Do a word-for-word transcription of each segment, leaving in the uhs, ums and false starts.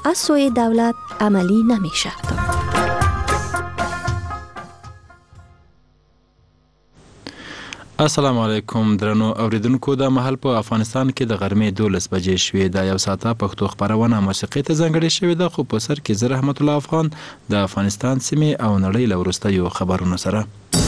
سوی دولت عملی نمی شود. السلام علیکم درنو اوریدونکو. د محل په افغانستان کې د غرمې دولس بجې شوې. د یو ساعته پښتو خبرونه موسیقي ته ځانګړې شوې ده، خو په سر کې زه رحمت الله افغان د افغانستان سیمې او نړۍ له وروستیو خبرونو سره.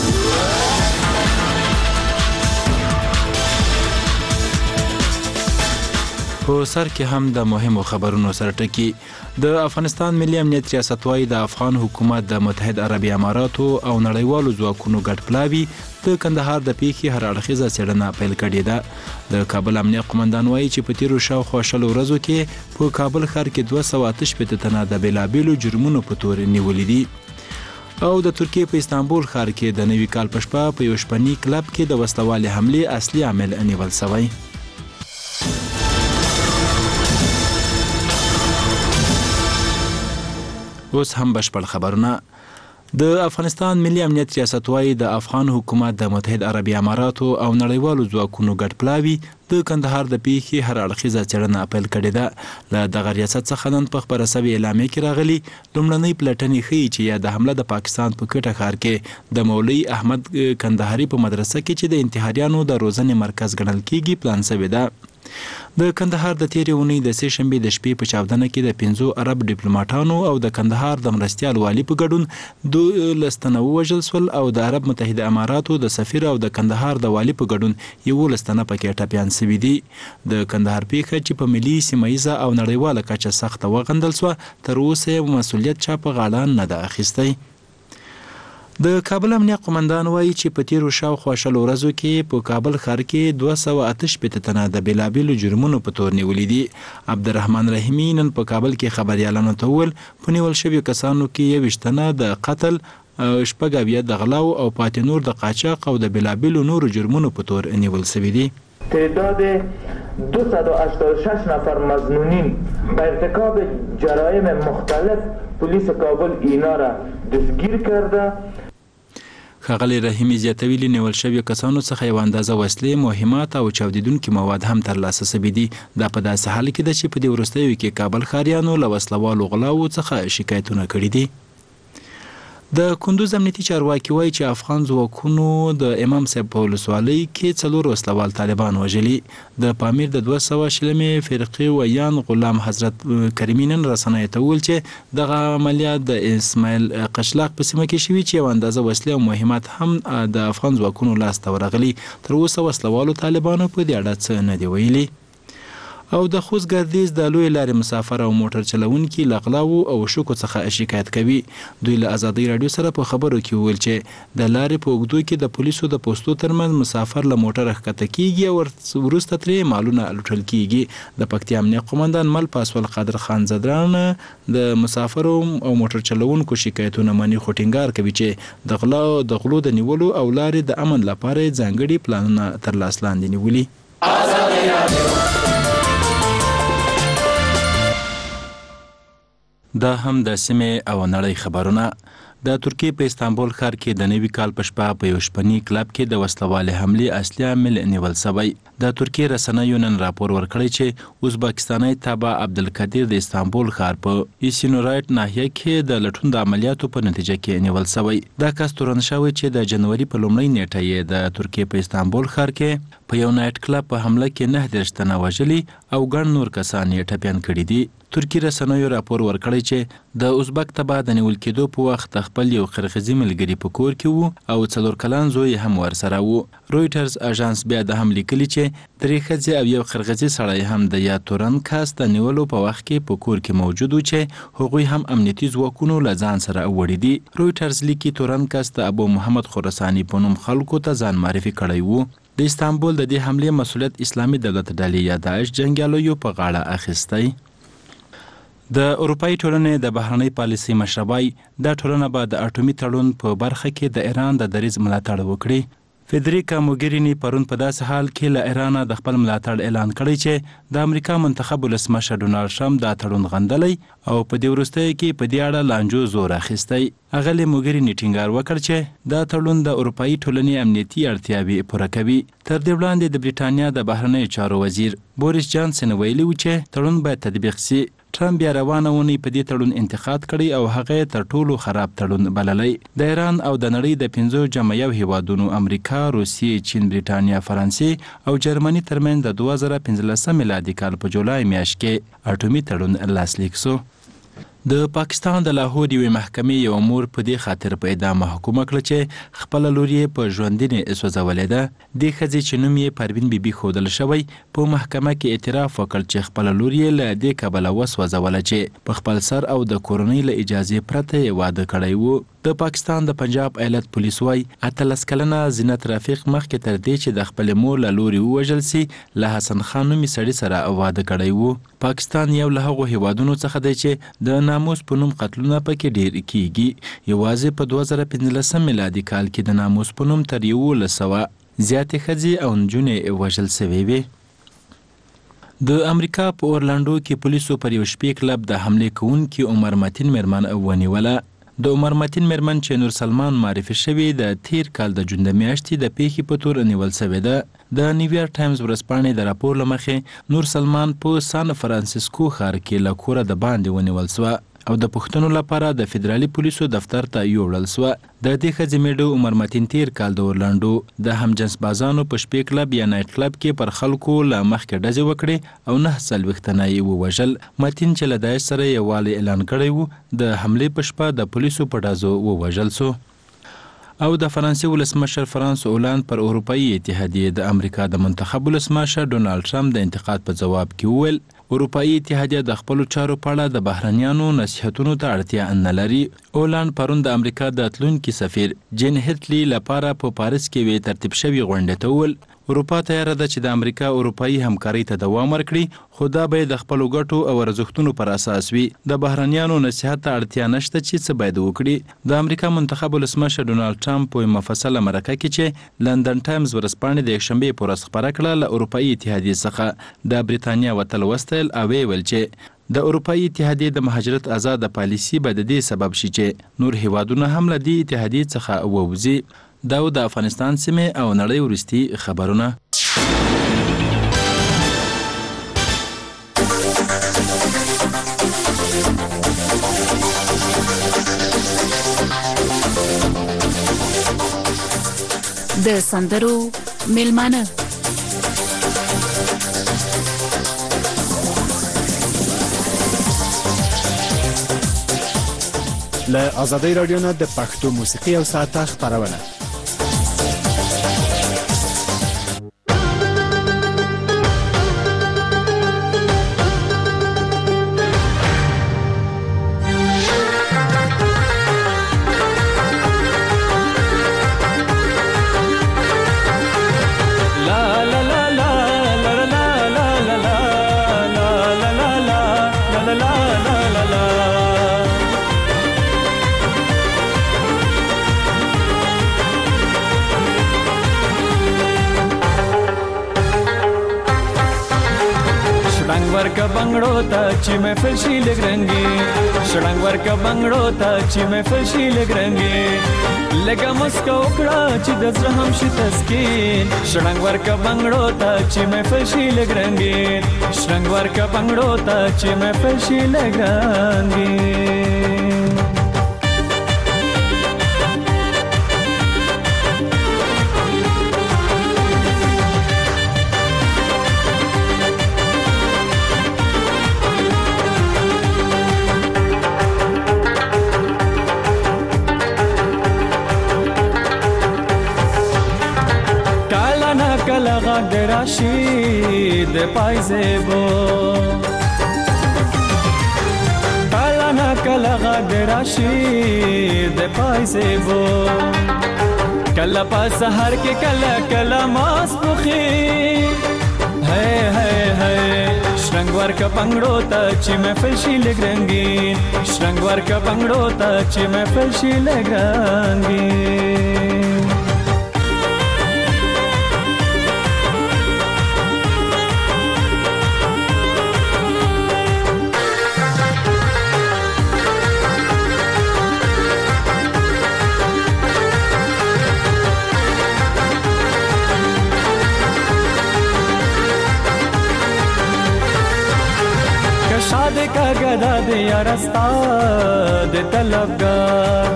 په سر کې هم د مهمو خبرونو سره ټکی. د افغانستان ملي امنیت ریاست وايي د افغان حکومت د متحد عربي اماراتو او نړیوالو ځواکونو ګډ پلاوي د کندهار د پیښې هر اړخیزه څېړنه پیل کړې ده. د کابل امنیه قمندان وايي چې په تیرو شاوخوا شلو ورځو کې په کابل ښار کې دوه سوه اته شپېته تنه د بېلابېلو جرمونو په تور نیولي دي. او د ترکیې په استانبول ښار کې د نوي کال په شپه په یو شپني کلب کې د وسلوالې حملې اصلي عامل نیول سوی. اوس هم بشپړ خبرونه. د افغانستان ملي امنیت ریاست وايي د افغان حکومت د متحد عربي اماراتو او نړیوالو ځواکونو ګډ پلاوي د کندهار د پیښې هر اړخیزه څېړنه پیل کړې ده. له دغه ریاست څخه نن په خپره سوې اعلامیه کې راغلي لومړنۍ پلټنې ښیي چې یا د حمله د پاکستان په کوټه ښار کې د مولوي احمد کندهاري په مدرسه کې چې د انتحاریانو د روزنې مرکز ګڼل کیږي پلان سوې ده. د کندهار د تیرې اونۍ د سې شنبې د شپې په چاودنه کې د پنځو عرب ډیپلوماټانو او د کندهار د مرستیال والي په ګډون دولس تنه ووژل سول او د عرب متحده اماراتو د سفیر او د کندهار د والي په ګډون یولس تنه پکې ټپیان سوي دي. د کندهار پیښه چې په ملي سیمه او نړیواله کچه سخته وغندل سوه تر اوسه یې مسؤلیت چا په غاړه نه ده اخیستی. د کابل امنیه قمندان وايي چې په تیرو شاوخوا شلو ورځو کې په کابل ښار کې دوه سوه اته شپېته تنه د بېلابېلو جرمونو په تور نیولي دي. عبدالرحمن رحیمي نن په کابل کې خبریالانو ته وویل په نیول شویو کسانو کې یوویشت تنه د قتل، شپږ اویا د غلاو او پاتې نور د قاچاق او د بېلابېلو نورو جرمونو په تور نیول سوي دي. تعداد دویست و هشتاد و شش نفر مظنونین به ارتکاب جرایم مختلف پلیس کابل اینا را دستگیر کرده. ښاغلی رحیمي زیاتوي له نیول شویو کسانو څخه یوه اندازه وسلې، مهمات او چاودیدونکي مواد هم ترلاسه سوي دي. دا په داسې حال کې ده چې په دې وروستیو کې کابل ښاریانو له وسلوالو غلاو څخه شکایتونه کړي دي. د کندوز امنیتي چارواکي وایي چې افغان ځواکونو د امام صاحب په ولسوالۍ کې څلور وسلوال طالبان وژلي. د پامیر د دوه سوه شلمې فرقې ویان غلام حضرت کریمي نن رسنیو ته وویل چې دغه عملیات د اسماعیل قشلاق په سیمه کې شوي چې یوه اندازه وسلې او مهمات هم د افغان ځواکونو لاسته ورغلي. تر اوسه وسلوالو طالبانو په دې اړه څه نه دي ویلي. او د خوست ګردیز د لوی لارې مسافر او موټر چلونکي له غلاو او شکو څخه شکایت کوي. دوی له ازادۍ راډیو سره په خبرو کې وویل چې د لارې په اوږدو کې د پولیسو د پوستو ترمنځ مسافر له موټره ښکته کیږي او وروسته ترې مالونه لوټل کیږي. د پکتیا امنیه قمندان مل پاسول قادر خان زدران د مسافرو او موټر چلونکو شکایتونه مني، خو ټینګار کوي چې د غلا د غلو د نیولو او لارې د امن لپاره ځانګړي پلانونه تر لاس لاندې نیولي. دا هم د سیمې او نړۍ خبرونه. د ترکیې په استانبول ښار کې د نوي کال په شپه په یو شپني کلب کې د وسلوالې حملې اصلي عامل نیول سوی. د ترکیې رسنیو نن راپور ورکړی چې ازبکستاني تابع عبدالقدیر د استانبول ښار په ایسینورایټ ناحیه کې د لټون د عملیاتو په نتیجه کې نیول سوی. دا کس تورن شوی چې د جنوري په لومړۍ نیټه یې د ترکیې په استانبول ښار کې په یو نایټ کلب په حمله کې نه دېرش تنه وژلي او ګڼ نور کسان یې ټپیان کړي دي. ترکی رسنیو راپور ورکړی چې د ازبک تبع د نیول کېدو په وخت خپل یو قرغیزي ملګري په کور کې وو او څلور کلن زوی هم ورسره وو. رویټرز اژانس بیا د هم لیکلي چې درې ښځې او یو قرغیزي سړی هم د یاد تورن کس د نیولو په وخت کې په کور کې موجود وو چې هغوی هم امنیتي ځواکونو له ځان سره وړي دي. رویټرز لیکي تورن کس د ابو محمد خراساني په نوم خلکو ته ځان معرفي کړی وو. د استانبول د دې حملې مسؤلیت اسلامي دولت ډلې یا داعش جنګیالیو په غاړه اخیستی. د اروپایي ټولنې د بهرنۍ پالیسۍ مشربای دا ټولنه به د اټومي تړون په برخه کې د ایران د دریځ ملاتړ وکړي. فدریکا موګرینی پرون په داسې حال کې له ایران د خپل ملاتړ اعلان کړی چې د امریکا منتخب ولسمشر ډونالډ ټرمپ دا تړون غندلی او په دې وروستیو کې په دې اړه لانجو زور اخیستی. اغلې موګرینی ټینګار وکړ چې دا تړون د اروپایي ټولنې امنیتي اړتیاوې پوره کوي. تر دې وړاندې د بریټانیا د بهرنیو چارو وزیر بوریس جانسن ویلي و چې تړون باید تطبیق شي. ټرمپ بیا روانه اونۍ په دې تړون انتقاد کړی او هغه تر ټولو خراب تړون بللی. د ایران او د نړۍ د پنځو جمع یو هیوادونو امریکا، روسیې، چین، بریټانیا، فرانسې او جرمني ترمنځ د دوه زره پنځلسم میلادي کال په جولای میاشت کې اټومي تړون لاسلیک شو. د پاکستان د لاهور یوې محکمې یو مور په دې خاطر په اعدام محکومه کړه چې خپله لور یې په ژوندینې سوځولې ده. دې ښځې چې نوم یې پروین بیبي ښودل شوی په محکمه کې اعتراف وکړ چې خپله لور یې له دې کبله وسوځوله چې په خپل سر او د کورنۍ له اجازې پرته یې واده کړی و. د پاکستان د پنجاب ایالت پولیس وایي اتلس کلنه زینت رفیق مخکې تر دې چې د خپلې مور له لورې ووژل سي له حسن خان نومي سړي سره واده کړی و. پاکستان یو له هغو هیوادونو څخه دی چې د ناموس په نوم قتلونه پکې ډیر کیږي. یوازې په دوه زره پنځلسم میلادي کال کې د ناموس په نوم تر یولس سوه زیاتې ښځې او نجونې وژل سوې وې. د امریکا په اورلانډو کې پولیسو پر یو شپې کلب د حملې کوونکي عمر متین میرمن ونیوله. د عمر متین میرمن چې نور سلمان معرفي شوی د تیر کال د جون د میاشتې د پیښې په تور نیول شوې ده. د نیویارک ټایمز ورځپاڼې د راپور له مخې نور سلمان په سان فرانسیسکو ښار کې له کوره د باندې ونیول شوه او د پوښتنو لپاره د فدرالي پولیسو دفتر ته یوړل شوه. د دې ښځې میډو عمر متین تیر کال د اورلانډو د همجنس بازانو په شپې کلب یا نایټ کلب کې پر خلکو له مخکې ډزې وکړې او نه څلوېښت تنه یې ووژل. متین چې له داعش سره یووالی اعلان کړی و د حملې په شپه د پولیسو په ډزو ووژل سو. او د فرانسې ولسمشر فرانس اولاند پر اروپایي اتحادیې د امریکا د منتخب ولسمشر ډونالډ ټرمپ د انتقاد په ځواب کې وویل اروپایي اتحادیه د خپلو چارو په اړه د بهرنیانو نصیحتونو ته اړتیا نه لري. اولاند پرون د امریکا د تلونکي سفیر جین هیټلی لپاره په پاریس کې وی ترتیب شوي غونډې ته وویل اروپا تیاره ده چې د امریکا اروپایي همکارۍ ته دوام ورکړي خو دا به د خپلو ګټو او ارزښتونو پر اساس وي. د بهرنیانو نصیحت ته اړتیا نشته چې څه باید وکړي. د امریکا منتخب ولسمشر ډونالډ ټرمپ په مفصله مرکه کې چې لندن ټایمز ورځپاڼې د یکشنبې په ورځ خپره کړه له اروپایي اتحادیې څخه د بریتانیا وتل وستایل او ویل چې د اروپایي اتحادیې د مهاجرت آزاده پالیسي به د دې سبب شي چې نور هیوادونه هم له دې اتحادیې څخه ووځي. دا د افغانستان سیمې او نړۍ وروستي خبرونه. د سندرو میلمانه له آزادۍ راډیو نه د پښتو موسیقي او ساعته خپرونه. ورکا بنگړو ته چې محفل شي لګرنګي شړنګ ورکا بنگړو ته چې محفل شي لګرنګي لګا مسکا وکړه چې د زړه هم شي تسکین شړنګ ورکا بنگړو ته چې محفل شي لګرنګي شړنګ ورکا بنگړو ته چې محفل شي لګرنګي. راشي د پایزبو کله نا کله غږ راشي د پایزبو کله په سحر کې کله کله ماسپخي هي هي هي شرنګ ورکا بنگړو ته چې محفل شي لګرنګي شرنګ ورکا بنگړو ته چې محفل شي لګرنګي. کا گدا د یار استا د طلبګار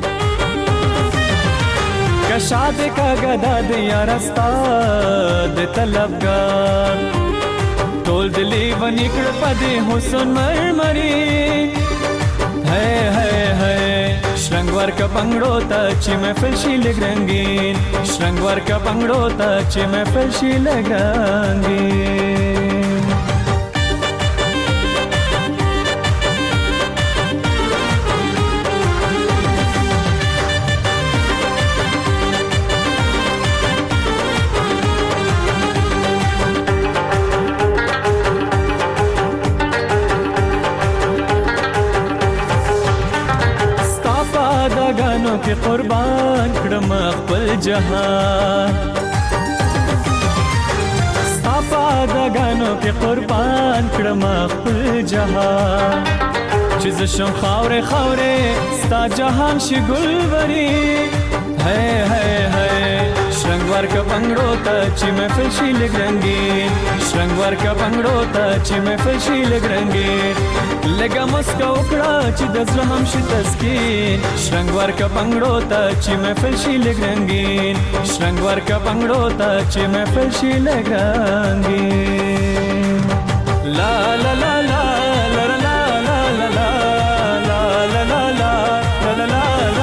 کشاد کا گدا د یار استا د طلبګار ټول دلی ونیکړ پدې حسن مرمری ہے ہے ہے شرنګور کا پنګړو ته چې محفل شي لګرنګین شرنګور کا پنګړو ته چې محفل شي لګرنګین کې قربان کړم خپل جهان ستا دغانو کې قربان کړم خپل جهان چې ز شم خاورې خاورې ستا جهان شي ګلوري ہے ہے ہے شرنګور کا پنګړو ته چې محفل شي لګرنګین شرنګور کا پنګړو ته چې محفل شي لګرنګین لګا مسکا وکړه چې د زړه هم شي تسکین شرنګور کا پنګړو ته چې محفل شي لګرنګین شرنګور کا پنګړو ته چې محفل شي لګرنګین لا لا لا لا لا لا لا لا لا لا لا لا لا لا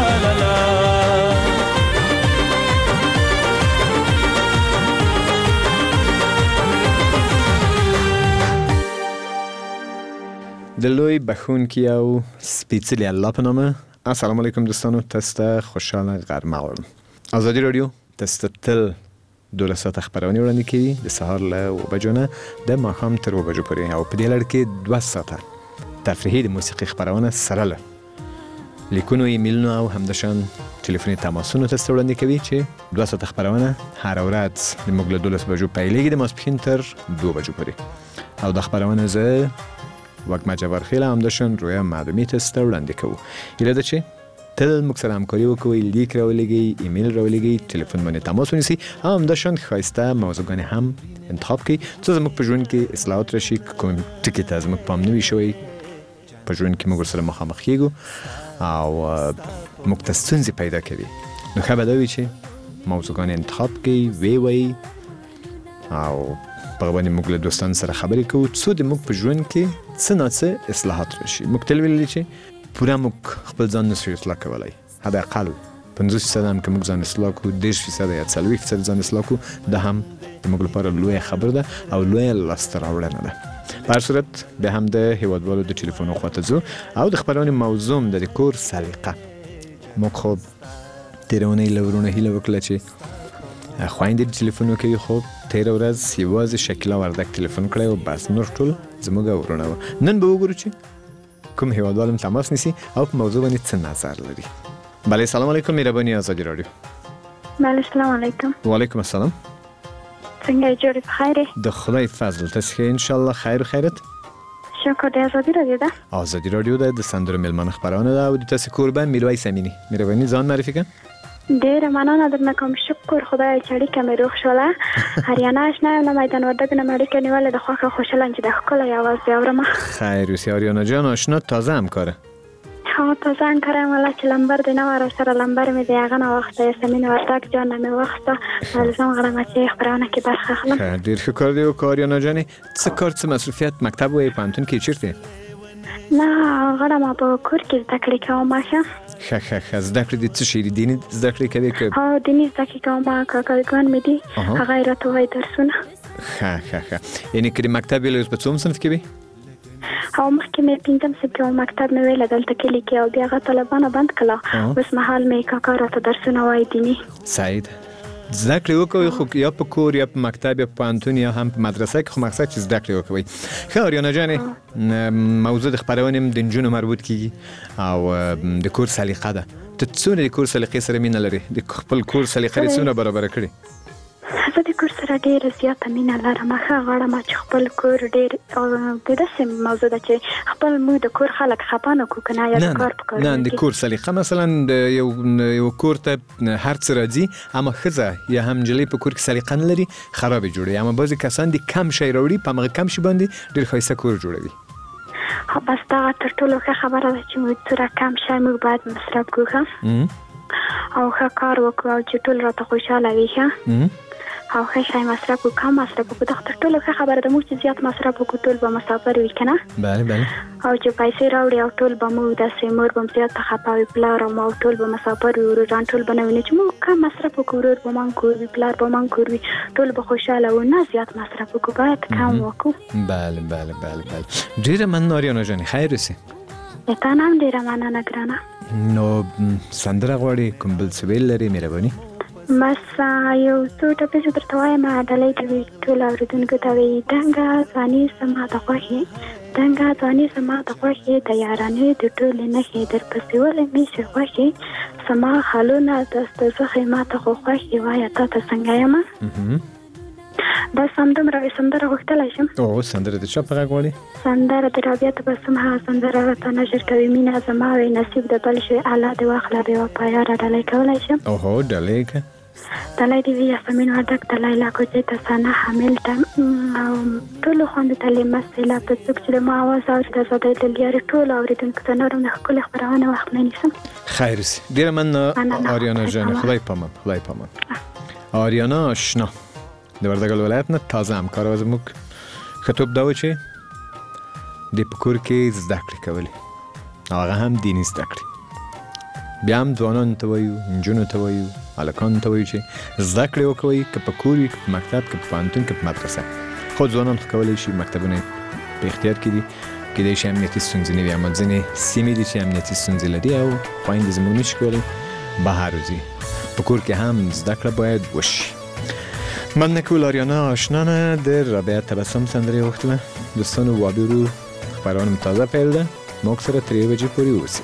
د لوی بخونکي او سپیڅلي الله په نامه. السلام علیکم دوستانو، تاسو ته خوشاله غرمه غواړم. ازادي رادیو تاسو ته تل دولس ساعته خبرونه وړاندې کوي د سهار له اوه بجو نه د ماښام تر اوه بجو پورې، او په دې لړ کې دوه ساعته تفریحي د موسیقي خبرونه سره له لیکونو، ایمیلونو او همداشان ټلیفوني تماسونو تاسو ته وړاندې کوي چې دوه ساعته خبرونه هر ورځ د موږ له دولس بجو پیلېږي د ماسپښین تر دوه بجو پورې، او د خبرونه زه وګما جوارخیل همداشان رویا معلومات تاسو ته وړاندې کوو. هیله ده چې تل موږ سره همکاري وکوئ، لیک راولېږئ، ایمیل راولېږئ، ټلیفون باندې تماس ونیسئ، او همداشان ښایسته موضوعګانې هم انتخاب کړئ څو زموږ په ژوند کې اصلاحات راشي، کوم ټکي ته زموږ پام نه وي شوی په ژوند کې موږ ورسره مخامخ کېږو او موږ ته ستونزې پیدا کوي. نو ښه به دا وي چې موضوعګانې انتخاب کړئ، ویې وایئ او په باندې موږ له دوستانو سره خبرې کوو څو د موږ په ژوند کې څه نه څه اصلاحات راشي. موږ تل ویلي چې پوره موږ خپل ځان نشو اصلاح کولی، حداقل پنځوس فیصد هم که موږ ځان اصلاح کړو، دېرش فیصد یا څلوېښت فیصد ځان اصلاح کړو، دا هم د موږ لپاره لویه خبره ده او لویه لاسته راوړنه ده. په هر صورت بیا هم د هیوادوالو د ټلیفونو خواته ځو او د خبرونې موضوع د کور سلیقه. موږ خو تېره اونۍ له ورونه هیله وکړه چې خویندې ټلیفون وکوي، خو تېره ورځ یوازې شکیلا وردک ټلیفون کړی و، بس نور ټول زموږ ورونه وو. نن به وګورو چې کوم هیوادوال هم تماس نیسي او په موضوع باندې څه نظر لري. بله، سلام علیکم، مهرباني ازادي رادیو. بله، سلام علیکم. وعلیکم السلام. څنګه یې، جوړې په خیر یې؟ د خدای فضل، تاسې ښه انشاءالله خیر و خیرت؟ شکر. د ازادي رادیو ده؟ ازادي رادیو ده، د سندرو میلمانه خبرونه ده او د تاسې کوربه میرویس امینی. مهرباني ځان معرفي کړه. ډیره مننه درنه کوم، شکر خدای چې اړیکه مې روغ شوله. هریانه اشنا یم، نه میدان وردګ نه مې اړیکه نیولې ده. خوښه خوشحاله یم چې د ښکلی اواز دې اورم. خیر اوسې آریانا جان، آشنا تازه همکاره؟ ها، تازه همکاره یم والله، چې لمبر دې نه وه راسره، لمبر مې د هغه نه واخیسته، یاسمین وردګ جان نه مې واخیسته. الزام غواړم چې خپرونه کې برخه اخلم. ډېر ښه کار دی وکړه آریانا جانې. څه کار، څه مصروفیت، مکتب وایې، پوهنتون کې چیرته؟ نه غواړم په کور کې زده کړې کوم. ښه ښه ښه ښه. زده کړې دي څه شی دي؟ دیني زده کړې کوې که؟ ها، دیني زده کړې کوم، کاکاګان مې دي، هغه یې راته وایي درسونه. ښه ښه ښه. یعنې که د مکتب ویلې اوس په څوم صنف کې وې؟ او مخکې مې پنځم صنف کې مکتب مې ویله دلته کلي کې، او بیا هغه طالبانو بند کړله. اوس مهال مې کاکا راته درسونه وایي دیني. سعید، زده کړې وکوئ، خو یا په کور یا په مکتب یا په پوهنتون یا هم په مدرسه کې، خو مقصد چې زده کړې وکوئ. ښه آریانا جانې، موضوع د خپرونې د نجونو مربوط کیږي او د کور سلیقه ده. ته څونه د کور سلیقې سره مینه لرې؟ د خپل کور سلیقه دې څونه برابره کړې؟ زه د کور سره ډېره زیاته مینه لرم. ښه غواړم چې خپل کور ډېر، د داسې موضوع ده چې خپل موږ د کور خلک خفه نه کړو، که نه یا د کار په کارونه کې. نه، د کور سلیقه مثلا د یو یو کور ته هر څه راځي، اما ښځه یا هم نجلۍ په کور کې سلیقه نه لري، خرابې جوړوي. اما بعضې کسان دي کم شی راوړي، په همغه کم شي باندې ډېر ښایسته کور جوړوي. بس دا تر ټولو ښه خبره ده چې موږ سره کم شی موږ باید مصرف کړو او ښه کار وکړو او چې ټول راته خوشحاله وي ښه او ښه شی مصرف وکړو کم مصرف وکړو دا تر ټولو ښه خبره ده. موږ چې زیات مصرف وکړو ټول به مسافر وي که نه. بله بله. او چې پیسې راوړي او ټول به موږ داسې مور به م زیاته خفه وي پلار او ما ټول به مسافر وي وروران ټول به نه وي. چې موږ کم مصرف وکړو ورور به من کور وي پلار به من کور وي ټول به خوشحاله وو. نه زیات مصرف وکړو باید کم وکړو. بله بله بله بله. ډېره مننه آریانا جانې خیر اوسې. د تا نه هم ډېره مننه ګرانه. نو سندره غواړې کوم بل څه ویل لرې مهرباني؟ بس یو څو ټپې زه درته وایم ډالۍ ته وي ټول اورېدونکو ته وي دنګه ځواني زما د خوښې دنګه ځواني زما د خوښې د یارانې د ټولې نښې درپسې ولې مې شي خوښې زما حالونه دسته زخې ما ته خو خوښې وایه تا ته څنګه یمه. بس همدومره وي سندره غوښتلی شم. او سندره د چا په غږ غواړې؟ سندره د رابعه تبسم هغه سندره راته نشر کوي مینه زما وي نصیب د بل شي الله دې واخله بې وفا یاره ډالۍ کولی شم؟ اوهو ډالۍ که ډالۍ دې وي یاسمین وردګ ته لیلا کوچۍ ته ثنا حامل ته ټولو خویندو ته لیمه سیلاب ته څوک چې د ما اواز اوري د ازادۍ د لیارې ټولو اورېدونکو ته نور هم د ښکلې خپرونه وخت نه نیسم. خیر اوسې. ډېره مننه آریانا جانې. خدای پامان خدای پامان. آریانا آشنا د وردګل ولایت نه تازه همکاره زموږ ښه توپ دا و چې دې په کور کې زده کړې کولې او هغه هم دیني زده کړې. بیا هم ځوانانو ته وایو نجونو ته وایو هلکانو ته وایو چې زده کړې وکوئ که په کور وي که په مکتب که په پوهنتون که په مدرسه. خو ځوانان خو کولی شي مکتبونه په اختیار کې دي کیدای شي امنیتي ستونزې نه وي اما ځینې سیمې دي چې امنیتي ستونزې لري او خویندې زموږ نشي کولی بهر وځي. په کور کې هم زده کړه باید وشي. مننه کول آریانا آشنا نه د رابعه تبسم سندره غوښتله. دوستانو وابیرو خپرونه تازه پیل ده موږ سره تر یوې بجې پورې اوسئ.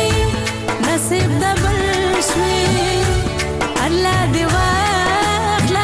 نصیب د بل شوي الله دې واخله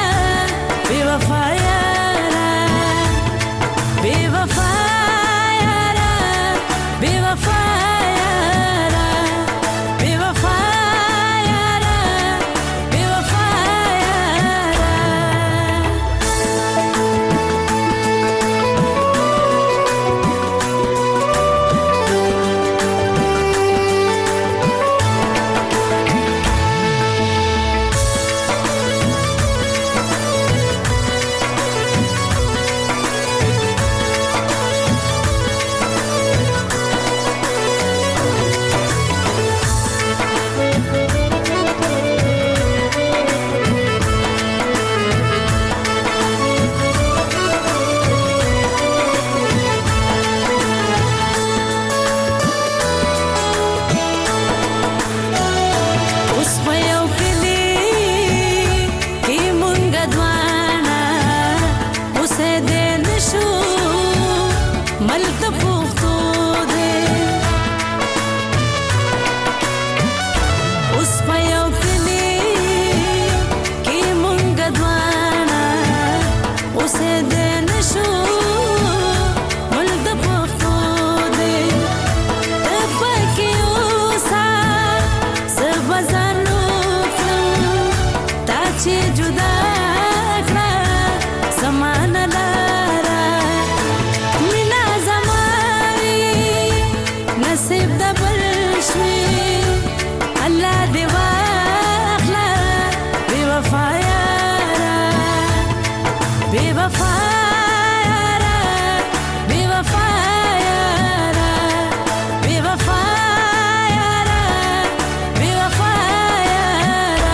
چې جدا کړه زمانه لاره مینا زماري نصیب د بل شوي الله دې واخله بې وفا یاره بې وفا یاره بې وفا یاره بې وفا یاره بې وفا یاره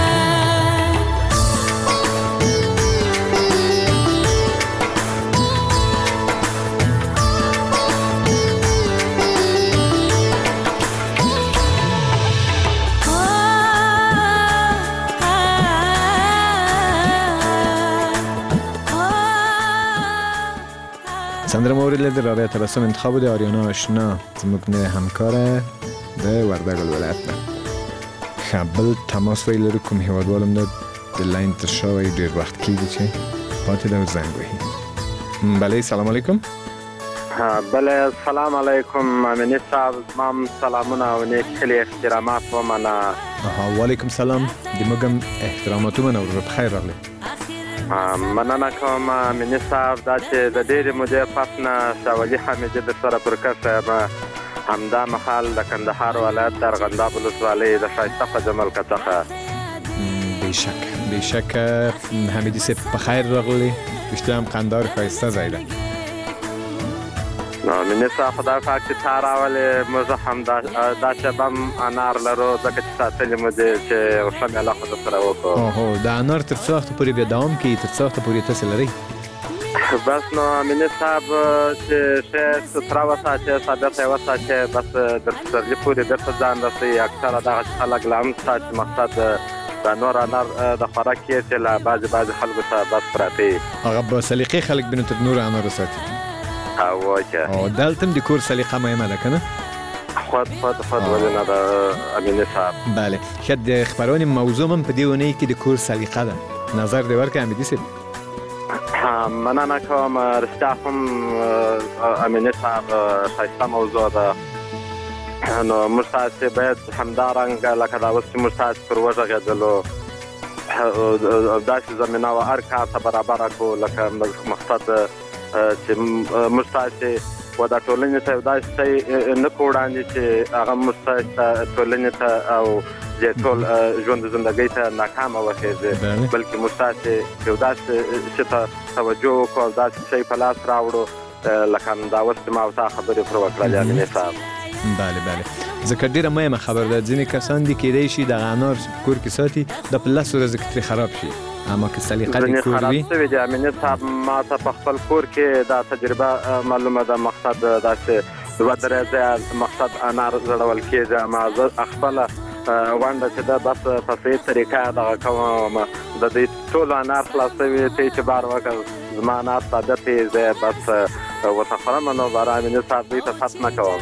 سندره مورد لیدر رادیو تبسم انتخاب ده آریانا آشنا زموږ نه همکاره د وردګ ولایت نه خبل تماس ویل لرو کوم هیوادوالم ده د لاین تر شوی ډیر وخت کېږي چې پاتې ده زنګ وهي بله سلام علیکم بله سلام علیکم امینی صاحب مام سلامونه او نیک خیلی احترامات ومنه وعلیکم سلام دموږم احترامات ومنه ورور بخیر راغلی مننه کوم امینی صاحب دا چې د ډېرې مودې پس نه شاه ولي حمیدي در سره پر کښه یم همدا مهال د کندهار ولایت د ارغنداب ولسوالۍ د ښایسته په جملکه څخه بېشک بېشکه حمیدي صاحب په خیر راغلی رښتیا هم قندهار ښایسته ځای ده امینی صاحب خدای پاک چې تا راولې موږ هم دا شب هم انار لرو ځکه چې ساتلي مو دی چې یو ښه میله خو درسره وکړو اوهو د انار تر څه وخته پورې بیا دوام کوي تر څه وخته پورې تاسې لرئ بس نو امینی صاحب چې ښه ستره وساتې ثابته یې وساتې بس در پسرلي پورې بېرته ځان رسوي اکثره دغه خلک لا هم شته چې مقصد د نور انار د خوراک یې چې له بعضې بعضې خلکو ته بس پراته وي هغه به سلیقې خلک بینو تر نورو انارو ساتي او دلته هم د کور سلیقه مهمه ده که نه خود خود خود ولې نه ده امینی صاحب بله ښه د خپرونې موضوع هم په دې اونۍ کې د کور سلیقه ده نظر دې ورکړه حمیدي صاحب مننه کوم رښتیا هم امینی صاحب ښایسته موضوع ده نو موږ تاسې باید همدارنګه لکه دا اوس چې موږ تاسې پر وغږېدلو داسې زمینه وه هر کار ته برابره کړو لکه مقصد چې موږ تاسې و دا ټولنې ته یو داسې شی نه کړو وړاندې چې هغه موږ ټولنې ته او دې ټول ژوند د زندګۍ ته ناکامه وخېږي بلکې موږ تاسې یو داسې شي ته توجه وکړو او داسې شی په لاس راوړو لکه دا اوس چې ما او تا خبرې پر وکړلې امینی صاحب بله بله ځکه ډېره مهمه خبره ده ځینې کسان دي کیدای شي دغه انار کور کې ساتي دا په لسو ورځو کې ترې خراب شي اما که سلیقه دې کور وي خراب شوي دي امینی صاحب ما ته په خپل کور کې دا تجربه معلومه ده مقصد داسې دوه درې ځایه مقصد انار زړول کېږي اما زه خپله ونډه چې ده بس په صحیح طریقه دغه کوم د دې ټولو انار خلاصوي ته اعتبار وکړ زما انار ثابت یې زه بس ورته خورم نو باره امیني صاحب دوی ته فتح نه کوم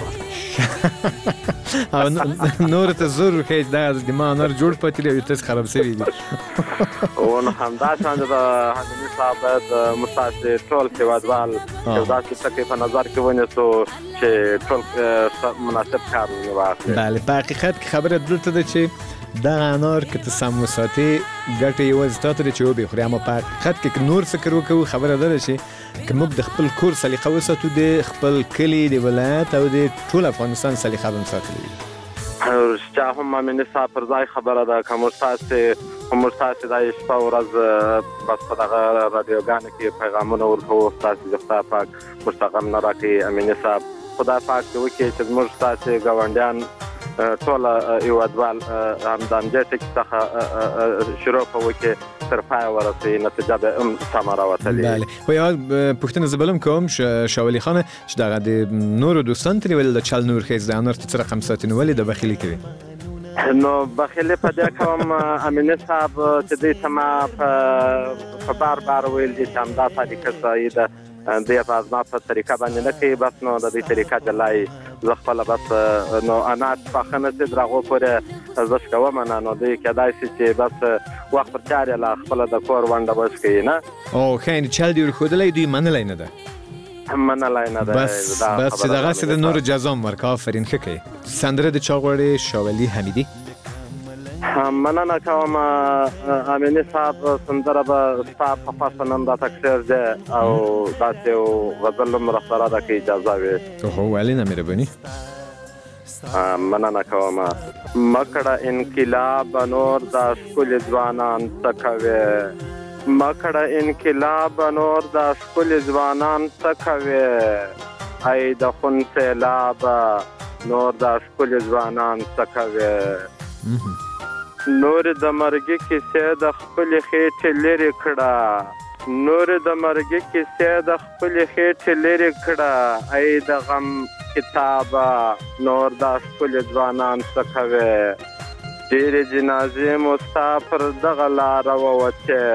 او نور ته زور ورکوي چې دا د ما انار جوړ پاتې دی او تاسې خراب شوي دي او نو همداشان د امیني صاحب باید موږ تاسې ټول هېوادوال یو داسې ټکي په نظر کې ونیسو چې ټول مناسب کار واخلي بله په حقیقت کې خبره دلته ده چې دغه انار که ته سم وساتې ګټه یوازې تا ته ده چې وبې خورې اما په حقیقت کې که نور څه کار وکوو خبره دا ده چې که موږ د خپل کور سلیقه وساتو د خپل کلي د ولایت او د ټول افغانستان سلیقه به هم ساتلې وي رښتیا هم امیني صاحب پر ځای خبره ده که موږ تاسې موږ تاسې دا شپه ورځ بس په دغه رادیوګانو کې پیغامونه ورکوو تاسې د خدای پاک موږ ته غم نه راکوي امیني صاحب خدای پاک دې وکړي چې زموږ تاسې ګاونډیان ټول هېوادوال همدا همدې ټکي څخه شروع په وکړي تر پایه ورسوي نتیجه به هم سمه راوتلې بله خو یوه پوښتنه زه بل هم کوم شاه ولي خانه چې دغه د نورو دوستانو ترې ولې د چل نورخیز د انار ته څه رقم ساتي نو ولې د بخیلي کوي نو بخیلي په دې کوم امیني صاحب چې دوی ته ما په بار بار ویل دي چې همدا طریقه صحیح ده دوی په ازما په طریقه باندې نه کوي بس نو د دې طریقه جلای زه خپله بس نو انار پاخه نه شي تر هغو پورې زه شکوم نه نو دوی کیدای شي چې بس وخت پر چار یې له خپله د کور ونډه بس کوي نه او ښه یعنې چل دې ورښودلی دوی منلی نه ده منلی نه ده بس بس چې دغسې د نورو جزا هم ورکړه آفرین ښه کوي سندره د چا غواړې شاه ولي حمیدي مننه کوم امینی صاحب سندره به ستا په خوښه نن راته کښېږ دی او داسې یو غزل هم راسره ده که اجازه وي. هو ولې نه مهرباني. مننه کوم. مکړه انقلاب نور د ښکلي ځوانان څه کوي، مکړه انقلاب نور د ښکلي ځوانان څه کوي، ای د خون سیلاب نور د ښکلي ځوانان څه کوي. نور د مرګي کیسې د خپلې خېټې لرې کړه، نور د مرګي کیسې د خپلې خېټې لرې کړه، ای د غم کتابه نور د ښکلي ځوانان څه کوي. ډېرې جنازې مو ستا پر دغه لاره ووتې،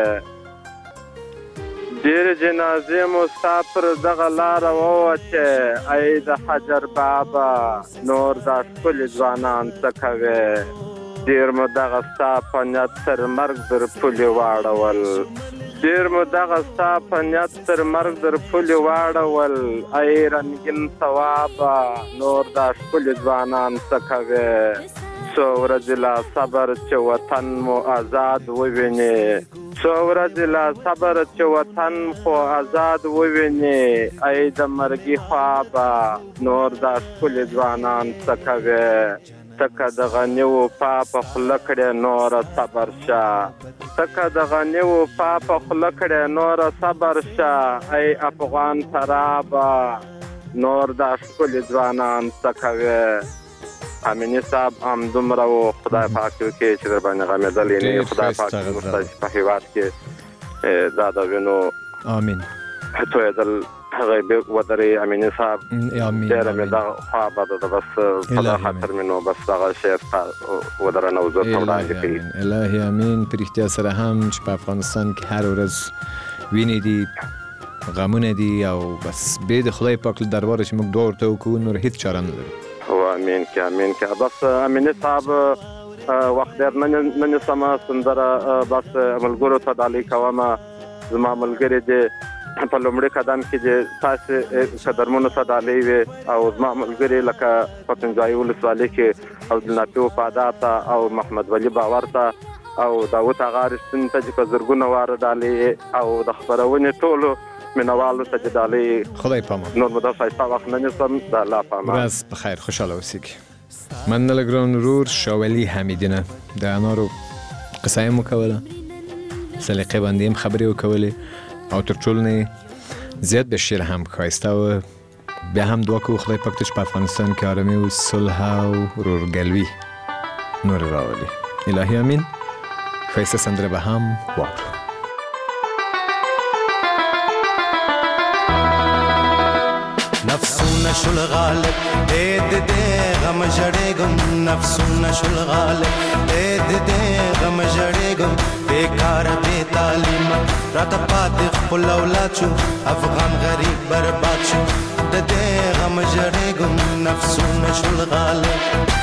ډېرې جنازې مو ستا پر دغه لاره ووتې، ای د حجر بابا نور د ښکلي ځوانان څه کوي. ډېر مو دغه ستا په نیت تر مرګ در پولې واړول، ډېر مو دغه ستا په نیت تر مرګ در پولې واړول، ای رنګین ثوابه نور د ښکلي ځوانان څه کوي. څو ورځې لا صبر چې وطن مو آزاد وویني، څو ورځې لا صبر چې وطن خو آزاد وویني، ای د مرګي خوابه نور د ښکلي ځوانان څه کوي. تکه د غني وفا په خوله کړې نوره صبر شه، تکه د غني وفا په خوله کړې نوره صبر شه، ای افغان ترابه نور د ښکلي ځوانان څه کوي. امینی صاحب همدومره و، خدای پاک وکړي چې در باندې غمېدل یې نه، خدای پاک زموږ په هېواد کې دا د وینو آمین تویېدل هغه ودرې. امینی صاحب ډېره مې دغه خوا بده ده، بس په دا خاطر مې نو بس دغه شعر ودرنه حضور ته وړاندې کړي. الهي امین. په رښتیا سره هم چې په افغانستان کې هر ورځ وینې دي، غمونه دي، او بس بې د خدای پاک له درباره چې موږ دعا ورته وکړو نور هېڅ چاره نه لرو. هو امین که امین که. بس امینی صاحب وخت ډېر نه نیسمه سندره، بس ملګرو ته ډالۍ کومه. زما ملګري دې په لومړي قدم کې چې تاسې قدرمنو ته ډالۍ وې، او زما ملګري لکه پتنجایي ولسوالۍ کې عبدالنافي وفادار ته او محمد ولی باور ته او داود اغا رښتین ته چې په زرګونه واره ډالۍ، او د خپرونې ټولو مینوالو ته چې ډالۍ. خدای پامان. نور مو دا ښایسته وخت نه نیسم، د الله پامان. ورځ په خیر، خوشحاله اوسېږئ. مننه ګران ورور شاولي حمیدینه. د انارو قصه یې مو کوله، سلیقې باندې هم خبرې وکولې، او تر ټولو نه زیات به شعر هم ښایسته و. بیا هم دعا کوو خدای پاک ته چې په افغانستان کې آرامي او صلح او ورورګلوي نور راولي. الهي امین. ښایسته سندره به هم واورو. نفسونه شل غالب اې د دې غم جړېږم، نفسونه شل غالب اې د دې غم جړېږم، بیکار بې تعلیمه راته پاتې خپل اولاد شو، افغان غریب برباد شو، د دې غم جړېږم، نفسونه شل غالب.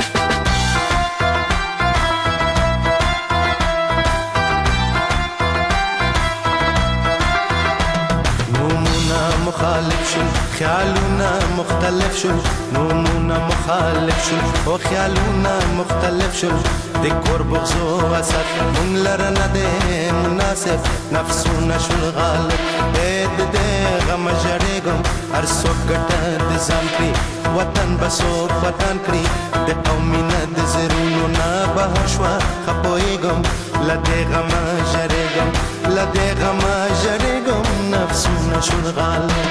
مخالف شل خیالونه مختلف شل، نومونه مخالف شل او خیالونه مختلف شل، د کور بغض او حسد مونږ لره نه دی مناسب، نفسونه شل غالب اې د دې غم جړېږم، هر څوک ګټه د ځان کړي، وطن به څوک وطن کړي، د قومي نه د زړونو نه بهر شوه ښه پوهېږم، له دې غمه جړېږم، له دې غمه جړېږم، نفسونه شل غالب.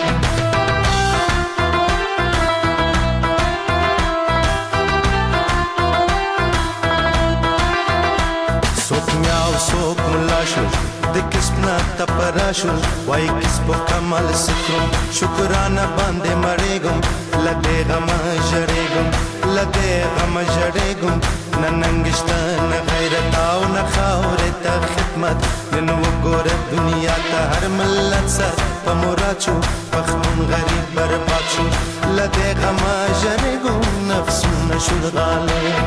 څوک میاو څوک ملا شو، د کسب نه تپرا شو، وای کسب کمال سترم، شکرانه باندې مړېږم، له دې غمه جړېږم، له دې غمه جړېږم، نه ننګ شته نه غیرت او نه خاورې ته خدمت، نن وګوره دنیا ته هر ملت سر په مراد شو، پښتون غریب برباد شو، له دې غمه جړېږم، نفسونه شل غالب.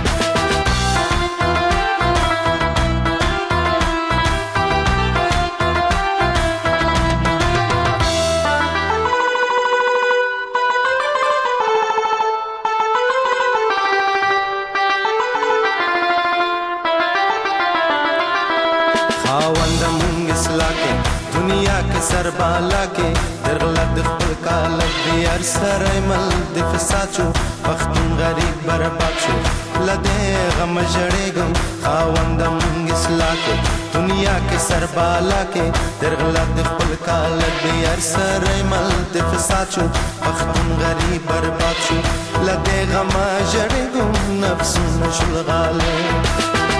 مونږ اصلاح کې دنیا کې سر بالا کې درغله د خپل کالک دی هر سره مل د فساد شو پښتون غریب برباد شو لدې غم ژړېږم خاوند مونږ اصلاح کې دنیا کې سر بالا کې درغله د خپل کالک دی هر سره مل د فساد شو پښتون غریب برباد شو لدې غم ژړېږم نفسونه شول غالب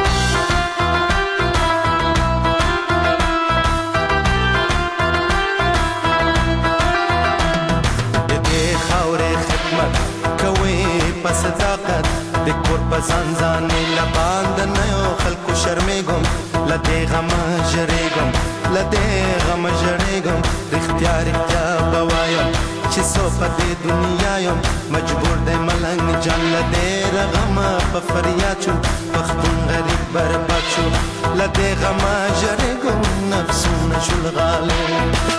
صداقت د کور په ځان ځانې لباند نه یو خلکو شرمېږم له دې غمه ژړېږم له دې غمه ژړېږم رښتیا رښتیا به وایم چې څو په دې دنیا یم مجبور دی ملنګ جان له ډېره غمه په فریاد شو پښتون غریب برباد شو له دې غمه ژړېږم نفسونه شول غالب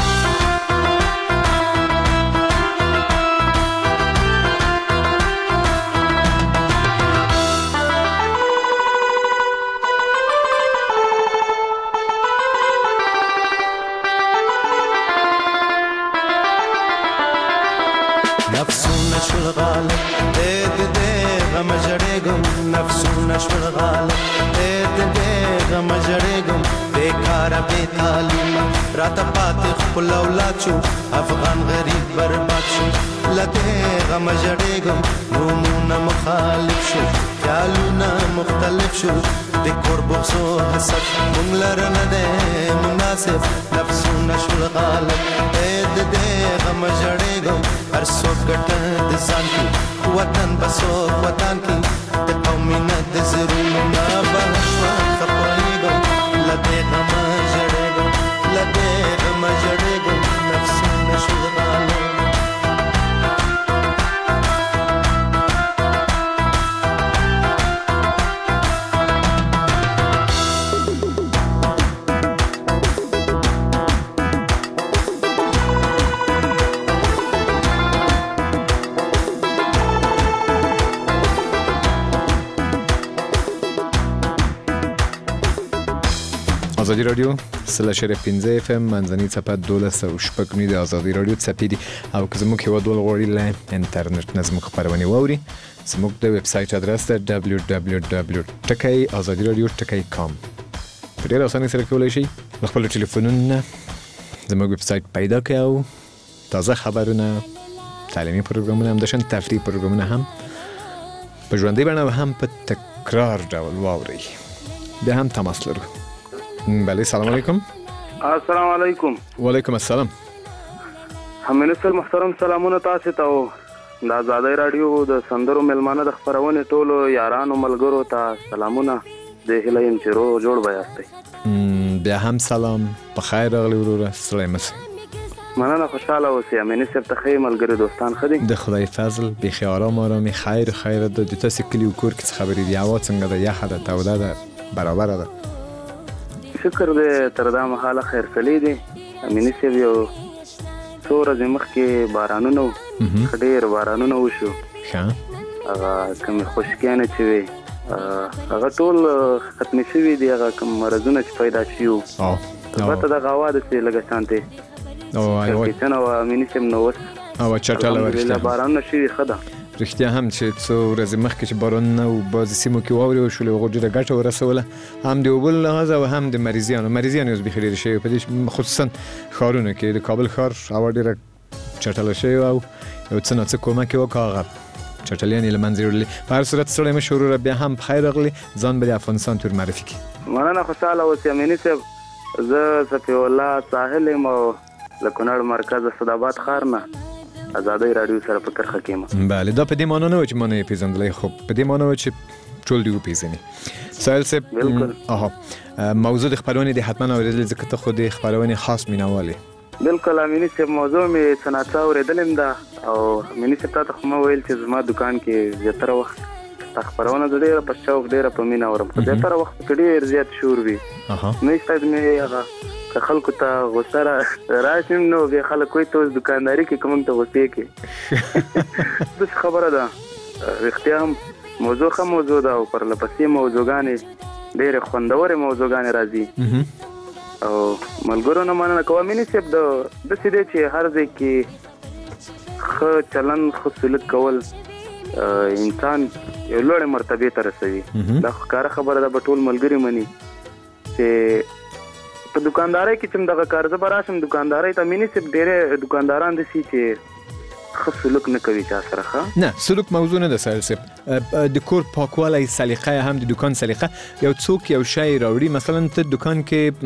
شول غالب دې دې غم ژړېږم نفسونه شول غالب دې دې غم ژړېږم بیکاره بې تعلیمه راته پاتې خپل اولاد شو افغان غریب برباد شو له دې غم ژړېږم نومونه مخالف شو خیالونه مختلف شو د کور بغض و حسد موږ لره نه دی مناسب نفسونه شول غالب دې دې غم ژړېږم هر څوک ګټه د ځان کې وطن به څوک وطن کې د قومي نه د زړونو نه به شوه خفهېږم له دې غمه ژړېږم له دې غمه ژړېږم نفسونه شول غالب آزادی رادیو سلشر پنځه اف ام منځنی څپه دولس او شپږ نوي د آزادی رادیو څپې دي او که زموږ هیواد ول غواړي له انټرنیټ نه زموږ خپرونې واوري زموږ د ویب سایټ ادرس ده دبلیو دبلیو دبلیو ټکی آزادی رادیو ټکی کام په ډېر اسانۍ سره کولی شئ له خپلو ټلیفونونو نه زموږ ویب سایټ پیدا کړئ او تازه خبرونه تعلیمي پروګرامونه همداشان تفریحي پروګرامونه هم په ژوندۍ بڼه او هم په تکرار ډول واورئ بیا هم تماس لرو. بله سلام علیکم. السلام علیکم. وعلیکم السلام. همینستر محترم سلامونه تاسو ته او د آزادۍ رادیو د سندرو ملمانه د خبرونې ټولو یارانو ملګرو ته سلامونه د هیله یم چې روغ جوړ به یاستئ. بیا هم سلام په خیر راغلی وروره ستړی مه شئ. مننه خوشحاله اوسئ. امینستر ته ښه ملګري دوستان ښه دي؟ د خدای فضل بیخي آرام آرامي خیر خیر ده. د تاسې کلي و کور کې څه خبرې دي؟ هوا څنګه ده؟ یخه ده توده ده برابره ده؟ شکر دی تر دا مهاله خیرسلي دي. امیني صاحب یو څو ورځې مخکې بارانونه و ښه ډېر بارانونه وشو. هغه کومې خشکیانې چې وې هغه ټول ختمې شوي دي. هغه کوم مرضونه چې پیدا شوي وو البته دغه هوا داسې لږه شانتې کړکېچنه وه. امیني صاحب نو اوس الحمدلله بارانونه شوي ښه ده. رښتیا هم چې څو ورځې مخکې چې بارانونه و بعضې سیمو کې واورې وشولې هغو ډېره ګټه ورسوله هم د اوبو له لحاظه او هم د مریضیانو مریضیان اوس بیخي ډېرې شوي په دې خصوصا ښارونو کې. د کابل ښار هوا ډېره چټله شوې وه او یو څه نه څه کومک یې وکړه هغه چټلیان یې له منځه یوړلې. په هر صورت ستړی مه شئ وروره بیا هم په خیر راغلې. ځان به د افغانستان تور معرفي کړي. مننه خوشحاله اوسئ. امیني صاحب زه صفي الله ساحل یم او له کونړ مرکز اسداباد ښار نه آزادۍ رادیو سره په کرښه کې یم. بله دا په دې معنا نه و چې ما نه یې پېژندلی خو په دې معنا و چې ټول دې وپېژني. سایل صاحب آها موضوع د خپرونې دې حتما اورېدلې ځکه ته خو د خپرونې خاص مینوال یې. بلکل امیني صاحب موضوع مې څه ناڅه اورېدلې ده او امیني صاحب تا ته خو ما ویل چې زما دکان کې زیاتره وخت ستا خپرونه زه ډېره په شوق ډېره په مینه اورم خو زیاتره وخت کې ډېر زیات شور وي. نو شاید مې هغه که خلکو ته غوسه راشم نو بیا خلک وایي ته اوس دکانداري کې که موږ ته غوسې کې داسې خبره ده. رښتیا هم موضوع ښه موضوع ده او پرله پسې موضوعګانې ډېرې خوندورې موضوعګانې راځي او ملګرو نه مننه کوم مینی صاحب د د سیده چې هر ځای کې خ چلن خ سلوک کول انسان یو لوړ مرتبه ته رسوي. دا ښکاره خبره ده، به ټول ملګري مني چې په دکاندارۍ کې چې دغه کار زه به راشم دکاندارۍ ته مینی صاحب ډېری دکانداران داسې چې ښه سلوک نه کوي چا سره. ښه نه سلوک موضوع نه ده سهیل صاحب، د کور پاکوالی سلیقه هم د دکان سلیقه. یو څوک یو شی راوړي، مثلا ته دکان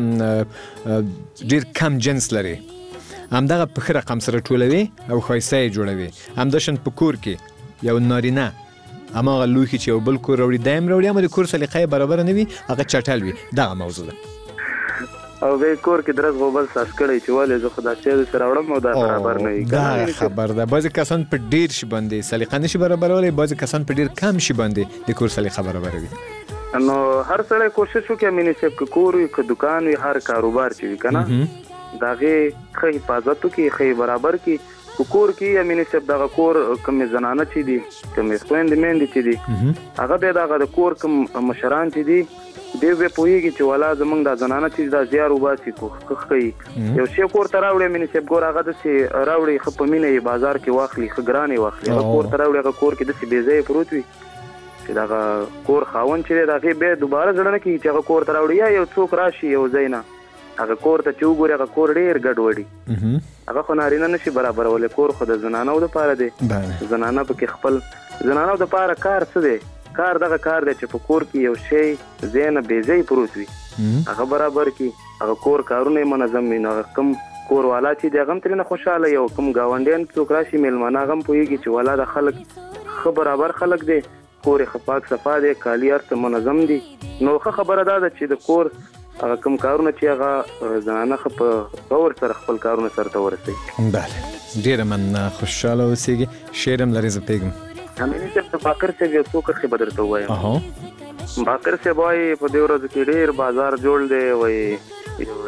کې ډېر کم جنس لري، همدغه په ښه رقم سره ټولوي او ښایسته یې جوړوي. همداشان په کور کې یو نارینه هماغه لوښي چې یو بل کور راوړي دا هم راوړي، اما د کور سلیقه یې برابره نه وي، هغه چټل وي. دغه موضوع ده. او به کور کې درز غوبل ساس کړی چې ولې زه خدا چې سره وړم او دا برابر نه وي. دا خبر ده. بعضی کسان په ډیر شي باندې سلیقه نشي برابرولای، بعضی کسان په ډیر کم شي باندې د کور سلیقه برابروي. نو هر سړی کوشش وکړي مینی صاحب که کور وي که دکان وي هر کاروبار چې وي کنه دا غي ښه حفاظت وکړي، ښه برابر کړي. په کور کې مینی صاحب دغه کور کوم زنانه چې دي کوم خويندې میندې چې دي هغه به دغه د کور کوم مشران چې دي دی به پوهیږي چې والا زمونږ د زنانه چې دا زیار وباسي کوخ کوي یو شی کور ته راوړي مینی صاحب ګور هغه د سي راوړي خپ مینه یې بازار کې واخلي خګرانې واخلي هغه کور ته راوړي هغه کور کې د سي بیزې پروت وي چې دا کور خاون چې دا غي به دوباره ځړنه کوي چې هغه کور ته راوړي یا یو څوک راشي یو زینا هغه کور ته چوغوري هغه کور ډیر ګډ وړي هغه خو نارینه نشي برابر ولې کور خو د زنانه او د پاره دی زنانه په کې خپل زنانه د پاره کار څه دی کار دغه کار دی چې په کور کې یو شی زینه بیزې پروت وي هغه برابر کی هغه کور کارونه منظم وي. هغه کم کور والا چې دغه تر نه خوشاله یو کم گاونډین څوک راشي میلمانه غم پويږي چې والا د خلک خو برابر خلک دی کور خپاک صفا دی کالی ارته منظم دي. نو خه خبره ده چې د کور هغه کم کارونه چې هغه زنانه خپ باور سره خپل کارونه سره ورسي. بله ډیر من خوشاله اوسېږي. شیرم لري زه پیګم همینه چې باکر څه یو څوک خې بدرته وایم. اها باکر څه وای په دې ورځ کې ډیر بازار جوړ دی وای یو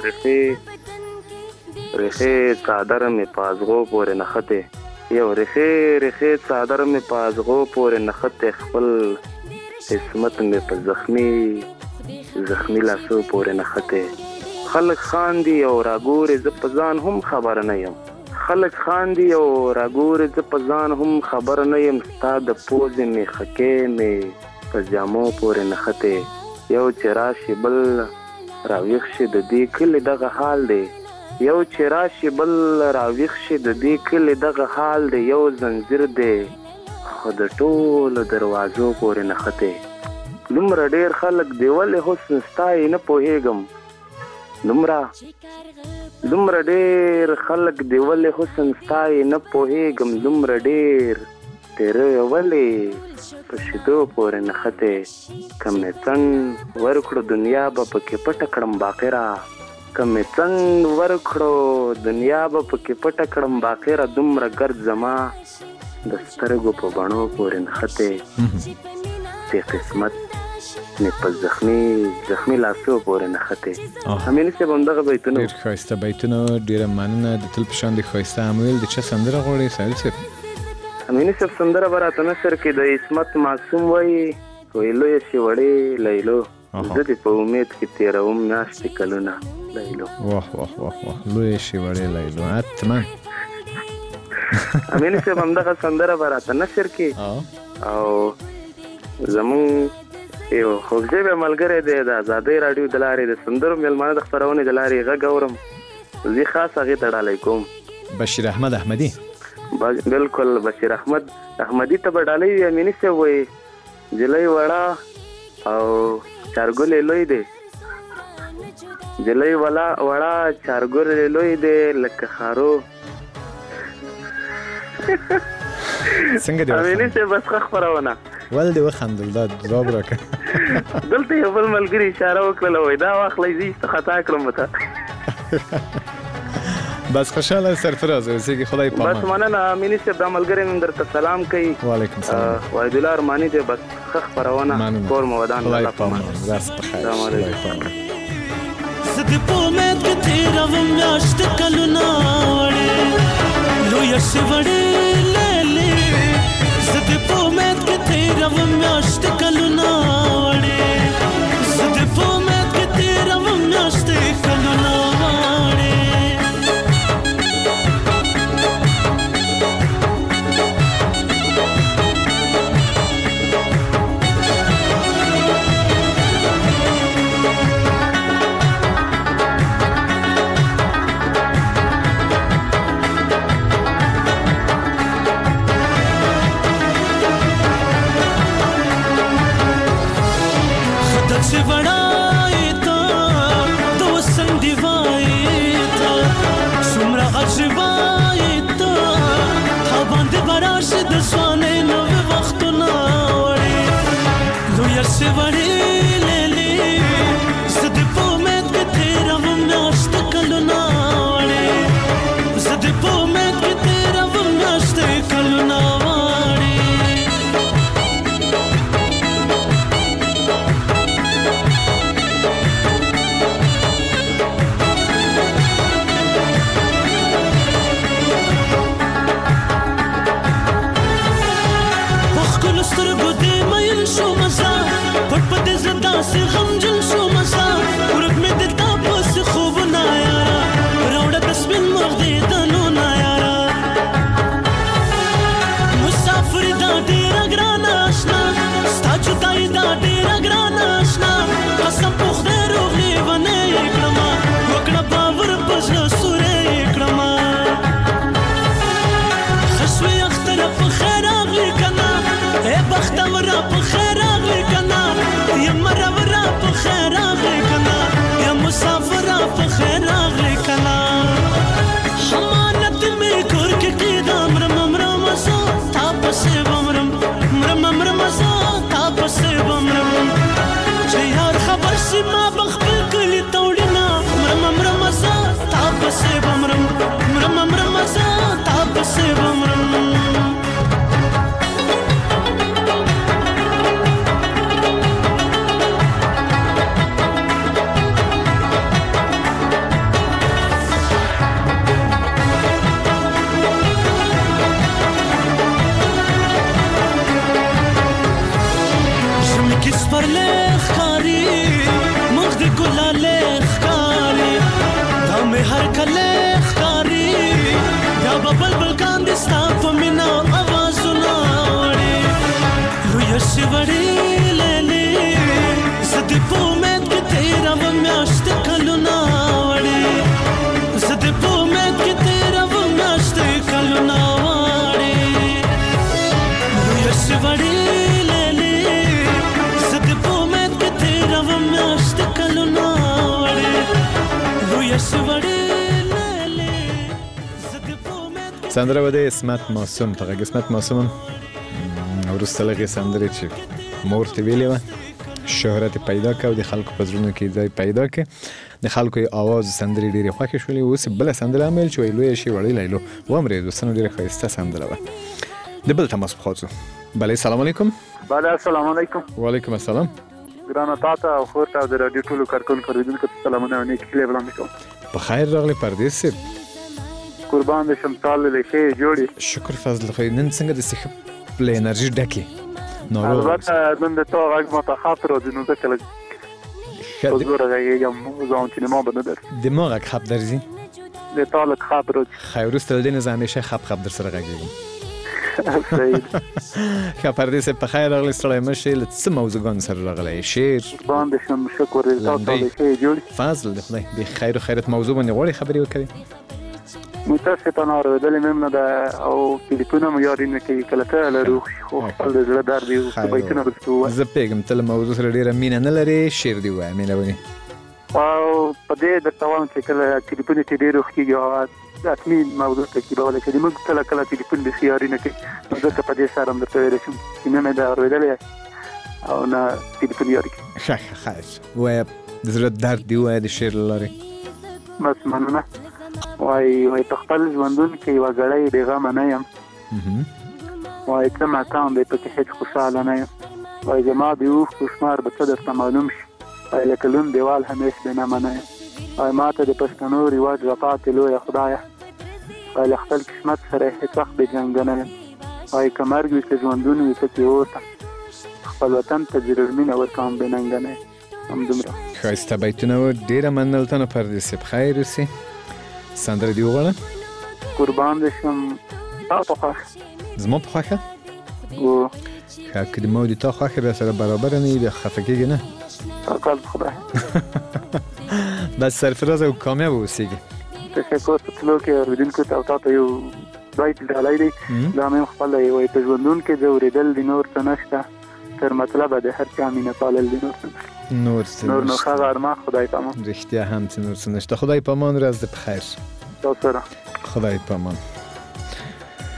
رخي رخي صادر مې پازغو پورې نخته یو رخي رخي صادر مې پازغو پورې نخته خپل قسمت مې په زخمی زخمی لاسو پورې نخته خلک خاندي او راګور ز په ځان هم خبر نه یم خلک خاندي او راګور ز په ځان هم خبر نه یم ستا د پوزې مې خکې مې په جامو پورې نخته یو چې راشي بل راویښ شي د دې کلي دغه حال دی یو چې راشي بل راویښ شي د دې کلي دغه حال دی یو زنځیر دی خو د ټولو دروازو پورې نخته دومره ډېر خلک دی ولې حسن ستایي نه پوهېږم دومره دومره ډېر خلک دی ولې حسن ستایي نه پوهېږم دومره ډېر تیره ولې په شیدو پورې نښتې که مې څنډ ورکړو دنیا به پکې پټه کړم باقره که مې څنډ ورکړو دنیا به پکې پټه کړم باقره دومره ګرد زما د سترګو په بڼو پورې نښتې دې قسمت مې په زخمي زخمي لاسو پورې نښتې. همینې صاحب همدغه بیتونه ډېر ښایسته بیتونه ډېره مننه. د تل په شان د ښایسته عمل د چا سندره غواړې سهیل صاحب؟ همینې صاحب سندره به راته نثر کې د عصمت معصوم وایي وایي لویه شي وړې لیلو زه دې په امید کې تېروم میاشتې کلونه لیلو. واه واه واه واه لویه شي وړې لیلو حتما. همینې صاحب همدغه سندره به راته نثر کې او زمونږ یو خوږ به ملګری دی د ازادۍ راډیو د لارې د سندرو میلمانه د خپرونې د لارې غږ اورم زه خاص هغې ته ډالۍ کوم. بشیر احمد احمدي بالکل بشیر احمد احمدي ته به ډالۍ وي. امیني صاحب وایي جلۍ وړه او چارګلې لوی دی جلۍ وړه چارګلې لوی دی لکه خارو. څنګه دی امیني صاحب بس ښه خپرونه ول دې وخندل دا ځواب راکړه. دلته یو بل ملګري اشاره وکړله وایي دا واخلئ زه ایسته خطا کړم ته بس خوشحاله سرفراز اوسېږي خدای پامان. بس مننه امیني صاحب دا ملګری مې درته سلام کوي. وعلیکم سلام. وحیدالله ارماني دی بس ښه خپرونه کور مو ودان خدای پامان راست بخیر خدای پامان. زه دې په امید کې تېروم میاشتې کلونه وړې لویه شي وړې لیلې زه دې په امید کې تېروم میاشتې کلونه وړې زه دې په امید کې تېروم میاشتې کلونه یسې وړې لیلې زه دې په امید کې تېروم میاشتې کلونه وړې زه دې په امید کې تېروم میاشتې کلونه وړې په ښکلو سترګو دې میل شوم زه پټ په دې زړه داسې غمجن شوم زه ورک مې د تا پسې خوبونه یاره راوړه د سپین مغدېدنونه یاره مسافر دا ډېره ګرانه اشنا ستا جدایي دا ډېره ګرانه اشنا قسم په خدای روغ لیونی یې کړمه وکړه باور په زړه سوری یې کړمه ښه شوې اختره په خیر راغلې که نه ای بختوره په خیر راغلې که نه یم مرمره په خیر راغلې که نه یم مسافره په خیر راغلې که نه امانت مې کور کې کېده مرمه مرمه زه تا پسې به مرم مرمه مرمه زه تا پسې به مرم چې یار خبر شي ما به خپل کلي ته وړینه مرمه مرمه زه تا پسې به مرم مرمه مرمه زه تا پسې به مرم کس پر لخکاری مخ دی گلا لخکاری دا می هر کله خکاری دا ببل بلکان دستا فمینا آوازونا وڑی لو یسی وڑی لیلی زدی پو امید کی تیرا و میاشت کلونا وڑی زدی پو امید کی تیرا و میاشت کلونا وڑی لو یسی وڑی سندره و د اسمت معصوم په غږ اسمت معصوم وروسته لږې سندرې چې مور ته ویلې وه شهرت پیدا کړ او د خلکو په زړونو کې ځای پیدا کړ د خلکو یې اواز سندرې ډېرې خوښې شولې اوس بله سندره هم ویل چې وایي لویه شي وړی لیلو واورېد دوستانو ډېره ښایسته سندره وه د بل تماس پخوا ځو بله سلام علیکم بله السلام علیکم وعلیکم السلام ګرانه تا ته او خور ته او د راډیو ټولو کارکوونکو اورېدونکو ته سلامونه او نیکې هیلې وړاندې کوم په خیر راغلی پردیس صاحب قربان دې شم تال له ښې جوړې شکر فضل خو نن څنګه د ښه له انرژي ډکې البته نن د تا غږ ماته خاطر راځي نو ځکه لږ په زوره غږېږم ځان چې ما به نه درځي دماغک خپ درځي د تا لږ خپ راځي ښه وروسته له دې نه زه همیشه خپ خپ در سره غږېږم ښه پردیس صاحب په خیر راغلی ستړی مه شئ له څه موضوعګانو سره راغلی شعر قربان دې شم شکر دې تا ته له ښې جوړې فضل د خدای د خیر و خیرت موضوع باندې غواړې خبرې وکړې متاسفانه اورېدلې مې نه ده او ټلیفون مو یاد نه کوي کله کله لرو خو خپل د زړه درد یو څه بیتونه درته ووایم زه پوهېږم ته له موضوع سره ډېره مینه نه لرې شعر دې ووایه مهرباني او په دې درته وایم چې کله ټلیفون چې ډېر وخت کېږي حتمي موضوع ترکیبولی کړي موږ کله کله ټلیفون بیخي یاري نه کوي نو ځکه په دې سره هم درته ویلی شم چې نه مې ده اورېدلی او نه ټلیفون یاري کوي ښه ښه ښه ووایه د زړه درد دې ووایه د شعر له لارې بس مننه وایي وایي په خپل ژوندون کې یوه ګړۍ بېغمه نه یم وایي څه مقام دی پکې هېڅ خوشحاله نه یم وایي زما د اوښکو شمار به څه درته معلوم شي وایي لکه لوند دیوال همیش بېنمه نه یم وایي ما ته د پښتنو رواج راپاتې لویه خدایه وایي له خپل قسمت سره یې هېڅ وخت بېجنګه نه یم وایي که مرګ وي که ژوندون وي پکې اوسه خپل وطن ته د زړه مینه ورکوم بېننګه نه یم همدومره ښایسته بیتونه وو ډېره مننه له تا نه پردیس صاحب خیر اوسې سندره دې وغواړه قربان دې شم تا په خوښه زما په خوښه ښه که د ما د تا خوښه بیا سره برابره نه وي بیا خفه کېږي نه توکل په خدای بس سرفراز او کامیاب اوسېږي تشکر په تلو کې اورېدونکو ته او تا ته یو بیت ډالۍ دی دا مې هم خپله یې وایي په ژوندون کې ځورېدل د نور څه نشته تر مطلبه د هر چا مینه پالل د نور څه نشته نور څه نور نو ښه غرمه خدای پامان رښتیا هم چې نور څه نشته خدای پامان ورځ دې په خیر تا سره خدای پامان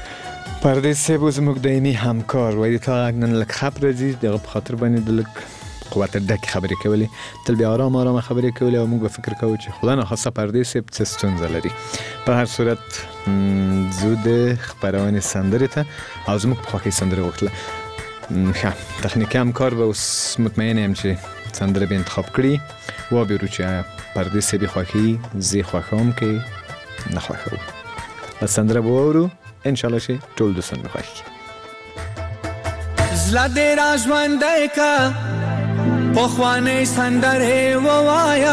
پردیس صاحب زموږ دایمي همکار وایي د تا غږ نن لږ خپ راځي د هغه په خاطر باندې د لږ قوت ډک خبرې کولې، تل بیا آرام آرام خبرې کولې او موږ به فکر کوو چې خدا ناخواسته پردې صاحب څه ستونزه لري. په هر صورت زه د خپرونې سندرې ته او زموږ په خوښۍ سندرې غوښتله. ښه تخنیکي همکار به اوس مطمئن یم چې سندره به انتخاب کړي و بیرو چې پردې صاحب خوښي زه خوښوم که نه خوښوم. بس سندره به واورو انشاءالله چې ټول دوستان به خوښ کړي. زړه دې را ژوندی که پخوانۍ سندرې ووایه،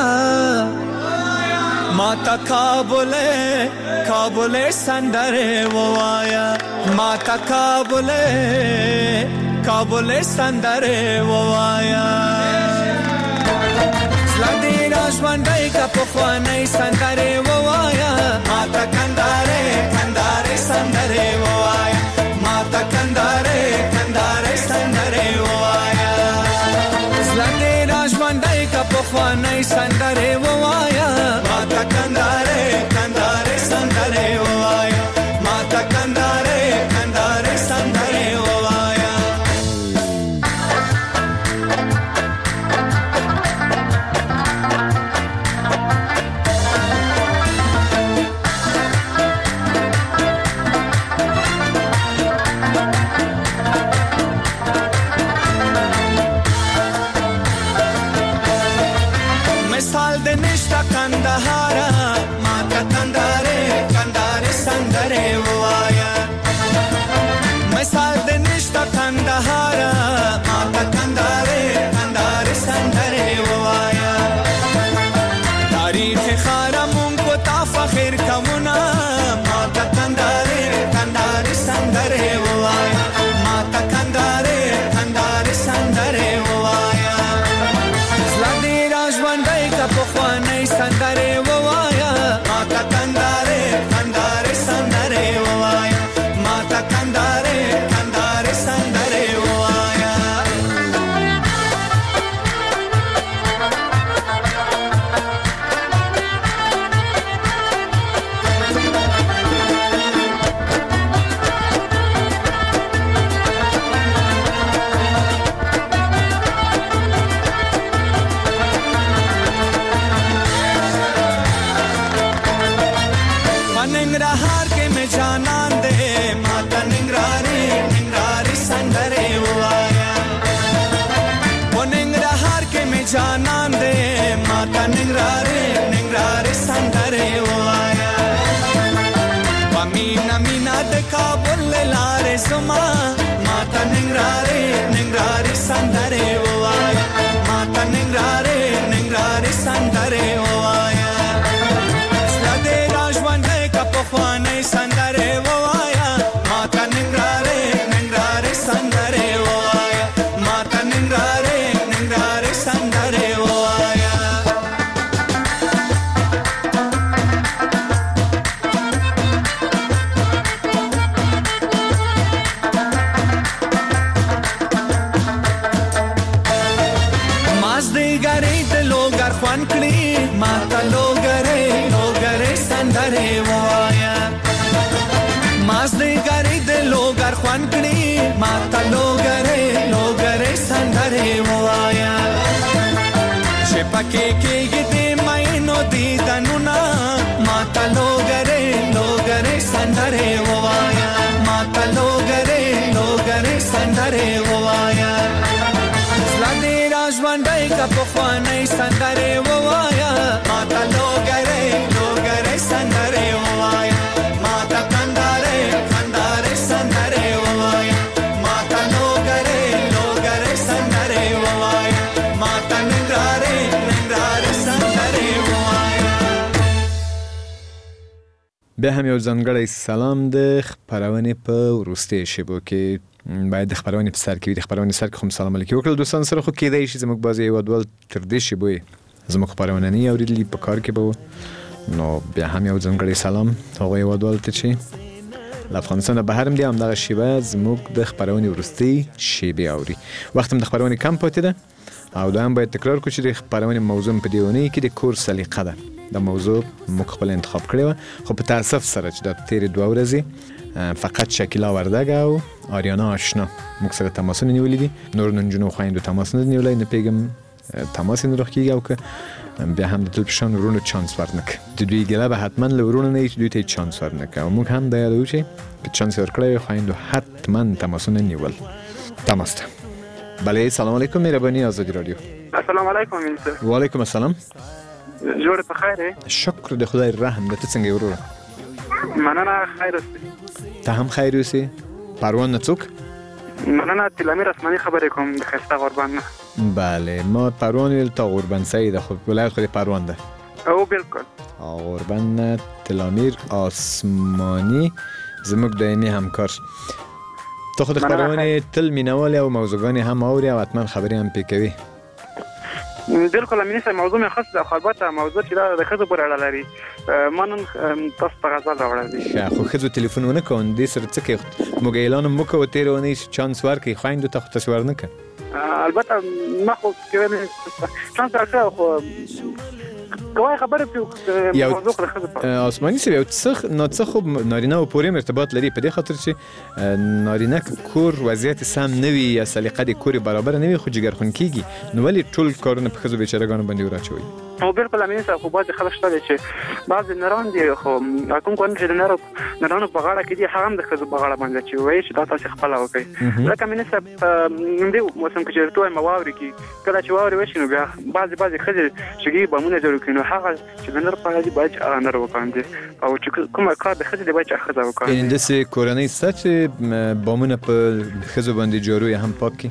ما ته کابلې کابلې سندرې ووایه، ما ته کابلې کابلې سندرې ووایه. زړه دې را ژوندی که پخوانۍ سندرې ووایه، ما ته کندارې کندارې سندرې ووایه، ما ته کندارې کندارې سندرې ووایه. زړه دې را ژوندی که پخوانۍ سندرې ووایه، ما ته کندارې کندارې سندرې ووایه، ما ته کندارې کندارې سندرې ووایه. مثال د نشته کندهاره، ما ته کندارې کندارې سندرې ووایه. مثال د نشته کندهاره، ما ته کندارې کندارې سندرې ووایه. تاریخ ښاره مونږ په تا فخر کوونه، ما ته کندارې کندارې سندرې ووایه، ما ته کندارې کندارې سندرې ووایه. زړه دې را ژوندی که پخوانۍ سندرې ووایه، ما ته کندارې کندارې سندرې ووایه، ما ته کندارې کندارې سندرې ووایه. ننګرهار کې مې جانان دې، ما ته ننګرهاري ننګرهاري سندرې ووایه. په ننګرهار کې مې جانان دې، ما ته ننګرهاري ننګرهاري سندرې ووایه. په مینا مینا د کابل لارې زما، ما ته ننګرهاري ننګرهاري سندرې ووایه، ما ته ننګرهاري ننګرهاري سندرې ووایه. پخوانۍ سندرې ووایه، ما ته ننګرهارې ننګرهارې سندرې ووایه، ما ته ننګرهارې ننګرهارې سندرې ووایه. مازدیګرۍ د لوګر خوند کړي، ما ته لوګرۍ لوګرۍ سندرې ووایه. مازدیګرۍ د لوګر خوند کړي، ما ته لوګرۍ لوګرۍ سندرې ووایه. چې پکې کېږي د مینو دیدنونه، ما ته لوګرۍ لوګرۍ سندرې ووایه، ما ته لوګرۍ لوګرۍ سندرې ووایه. زړه دې را ژوندی که پخوانۍ سندرې ووایه، ما ته لوګرۍ لوګرۍ سندرې ووایه، ما ته کندارې کندارې سندرې ووایه، ما ته لوګرۍ لوګرۍ سندرې ووایه، ما ته ننګرهارې ننګرهارې سندرې ووایه. بیا هم یو ځانګړی سلام د خپرونې په وروستیو شیبو کې باید د خپرونې په سر کې وي. د خپرونې سر کې خو سلام علیکم وکړل دوستان سره، خو کېدای شي زموږ بعضې هېوادوال تر دې شیبو یې زموږ خپرونه نه یې اورېدلي، په کار کې به و. نو بیا هم یو ځانګړی سلام هغوی هېوادوالو ته چې له افغانستان بهر هم دي همدغه شیبه زموږ د خپرونې وروستۍ شیبې اوري. وخت هم د خپرونې کم پاتې ده او دا هم باید تکرار کړو چې د خپرونې موضوع په دې اونۍ کې د کور سلیقه ده. د موضوع موږ خپل انتخاب کړی و، خو په تاسف سره چې د تیرې دوه ورځې فقط شکیلا وردګ او آریانا آشنا موږ سره تماسونه نیولي دي. نور نجونو خویندو تماس نه نیولی، نه پیږم تماس یې نه راخکېږي او که بیا هم د تل په شان ورونو چانس ورنکړه. د دوی ګیله به حتما له ورونو نه وي چې دوی ته یې چانس ورنکړه او موږ هم دا یادوو چې که چانس یې ورکړی وي خویندو حتما تماسونه نیول. تماس ته. بله سلام علیکم، مهربانی آزادی رادیو. السلام علیکم مینسر. و علیکم السلام. جوړ په خیر یې؟ شکر د خدای رحم. د ته څنګه یې وروره؟ مننه، خیر اوسې. ته هم خیر اوسې. پروان نه څوک؟ مننه، تلامیر اسماني خبرې کوم د ښایسته غوربند نه. بله ما پروان ویل تا غوربند سعید خود ولایت خود پروان ده. او بالکل. غوربند نه تلامیر آسمانی زموږ دایمي همکار. ته خود خبرونه تل مینوالی او موضوعګانې هم اوري او حتما خبرې هم پې کوي. بالکل امیني صاحب، موضوع مې خاص ده، خو البته موضوع چې دا د ښځو پورې اړه لري. ما نن تاسو ته غزل راوړی دی. ښه، خو ښځو تلیفون ونه کوه، دې سره څه کوي؟ موږ اعلان هم وکړو تېره اونۍ چې چانس ورکړئ، خویندو ته خو تاسې ورنکړه. البته ما خو چانس راکړی، خو کوای خبرې پرې موضوع خو د ښځو آسماني صاحب یو څه ناڅه خو نارینه و پورې هم ارتباط لري، په دې خاطر چې نارینه که کور وضعیت سم نه وي یا سلیقه د کور برابره نه وي خو جګرخون کېږي، نو ولې ټول کارونه په ښځو بیچارهګانو باندې وراچوئ؟ او بالکل امیني صاحب، خو بعضې خلک شته دی چې بعضې نران دي، خو کوم کارونه چې د نرو نرانو په غاړه کې دي هغه هم د ښځو په غاړه باندې چې وایي چې دا تاسې خپله وکړئ. لکه امیني صاحب دې موسم کې چې درته وایم واورې کې کله چې واورې وشي نو بیا بعضې بعضې ښځې شګې بامونه جوړ کړي، نو هغه چې د نر په اړه دي باید چې هغه نر وکاندي، او چې کومه کار د ښځې دی باید چې هغه ښځه وکاندي. یعنې داسې کورنۍ شته چې بامونه په ښځو باندې جارو یې هم پاک کړي؟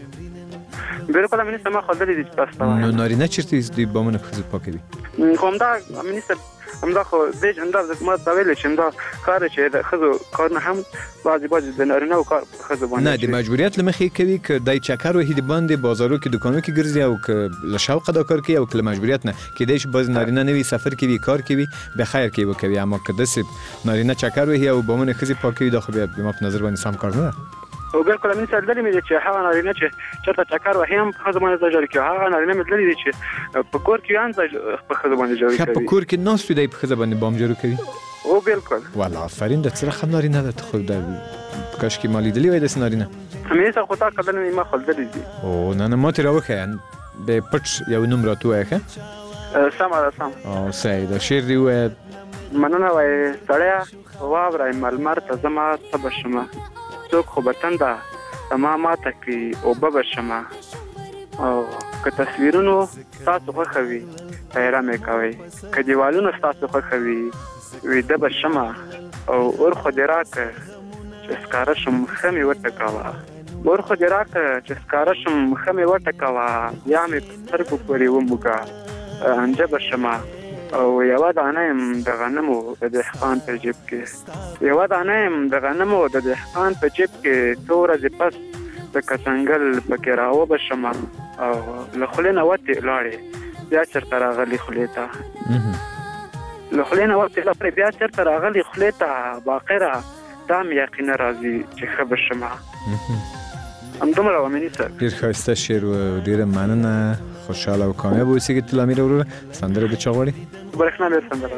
بالکل امیني صاحب، ما خو لیدلي دي چې تاسو ته وایم. نو نارینه چېرته دوی بامونه په ښځو پاکوي؟ خو همدا امیني صاحب، همدا خو دې همدا ما ته ویلې چې همدا کار چې د ښځو کارونه هم بعضې بعضې د نارینهو کار په ښځو باندې نه، د مجبوریت له مخې کوي که دی چکر وهي د باندې بازارو کې دوکانو کې ګرځي او که له شوقه دا کار کوي او که له مجبوریت نه کیدای شي بعضې نارینه نه وي سفر کوي کار کوي بیا خیر کوي وکوي، اما که داسې نارینه چکر وهي او بامونه ښځې پاکوي دا خو بیا ما په نظر باندې سم کار نه ده. او بالکل امیني صاحب، لیدلي مې دي چې هغه نارینه چې چېرته چکر وهي هم په ښځو باندې ځای جاري کوي، هغه نارینه مې لیدلي دي چې په کور کې هم ځای په ښځو باندې جاري کوي. په کور کې ناست وي دی په ښځه باندې بام جارو کوي؟ او بالکل. والله آفرین، د څه رقم نارینه ده؟ خو د کاشکې ما لیدلي وای داسې نارینه. امیني صاحب، خو تا قدر مې ما خو لیدلي دي. او نه نه، ما ترې راوښیه بیا پټ یو نوم راته ووایه ښه؟ سمه ده، سم. او صحیح ده، شعر دې ووایه. مننه وایي سړیه واوره ملمر ته زما څه به شمه، څوک خو به تنده زما ماته کړي اوبه به شمه، او که تصویرونو ستاسو خوښه وي پیره مې کوئ، که دیوالونه ستاسو خوښه وي ویده به شمه، او اور خو دې راکړه چې ښکاره شم ښه مې وټکوه، اور خو دې راکړه چې ښکاره شم ښه مې وټکوه، یا مې په سترګو پورې وموږه انجه به شمه، او یوه دانه یم د غنمو د دهقان په جیب کې، یوه دانه یم د غنمو د دهقان په جیب کې، څو ورځې پس د کڅنګل پکې راوبه شمه، او له خولې نه وتې لاړې بیا چېرته راغلي خولې ته، له خولې نه وتې لاړې بیا چېرته راغلي خولې ته، باقره دا مې یقینه راځي چې ښه به شمه. همدومره و امیني صاحب. ډېر ښایسته شعر و، ډېره مننه، خوشحاله او کامیاب اوسېږي تلامیر وروره. سندره د چا غواړي؟ برېښنا ډېر سندره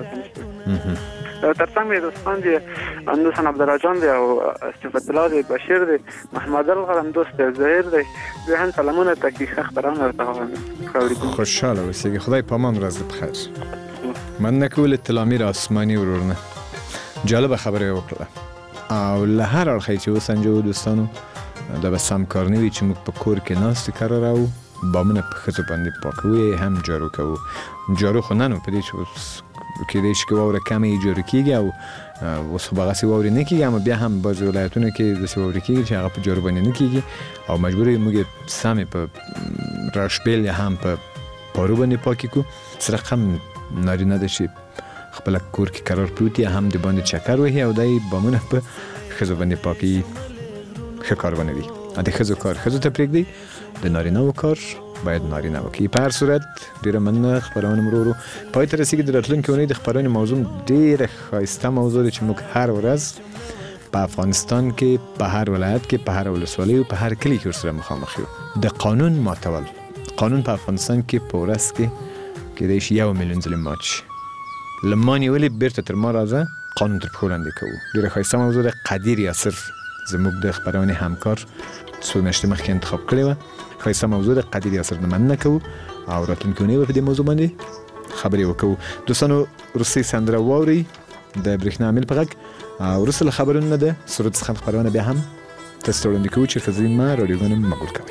تر څنګ مې دوستان دي اندوسن عبدالله دی او صفت الله دی، بشیر دی، محمد الغرم دوست دی، زهیر دی، دوی هم سلامونه تکي ښه خبرونه ورته وایم. خوشحاله اوسېږي، خدای په امان، ورځ بخیر. مننه کوو له تلامیر آسماني ورورنه، جالبه خبره یې وکړه او له هر اړخه چې وسنجوو دوستانو دا به سم کار نه وي چې موږ په کور کې ناستې کاره راوو بامونه په ښځو باندې پاکوو هم جارو کوو. جارو خو نه نو په دې چې اوس کېدای شي که واوره کمه یې جارو کېږي او اوس خو به هغسې واورې نه کېږي، اما بیا هم بعضې ولایتونو کې داسې واورې کېږي چې هغه په جارو باندې نه کېږي او مجبور یو موږ یې سمې په راشبیل یا هم په پارو باندې پاکې کړو. څه رقم نارینه ده چې خپله کور کې قرار پروت یا هم د باندې چکر وهي او دی بامونه په ښځو باندې پاکي، ښه کار ونه وي. د ښځو کار ښځو ته پرېږدئ، د نارینه‌و کار باید نارینه وکړي. په هر صورت ډېره مننه، خپرونه مو ورو ورو پای ته رسېږي. د راتلونکې اونۍ د خپرونې موضوع ډېره ښایسته موضوع ده چې موږ هر ورځ په افغانستان کې په هر ولایت کې په هر ولسوالۍ او په هر کلي کې ورسره مخامخ یو. د قانون ماتول، قانون په افغانستان کې په ورځ کې کېدای شي یو میلیون ځلې مات شي لمانی ولی بیرته تر ما راځه قانون تر پښو لاندې کوو. ډېره ښایسته موضوع ده. قدیر یاسر زموږ د خپرونې همکار څو میاشتې مخکې انتخاب کړې وه. ښایسته موضوع ده. قدیر یاسر نه مننه کوو او راتلونکې اونۍ به په دې موضوع باندې خبرې وکړو. دوستانو وروستۍ سندره واورئ د برېښنا امیل په غږ. وروسته له خبرونو نه ده سرود څخه خپرونه بیا هم تاسو ته وړاندې کوو. چېرته ځئ مه راډیوګانې مه ګول کوئ.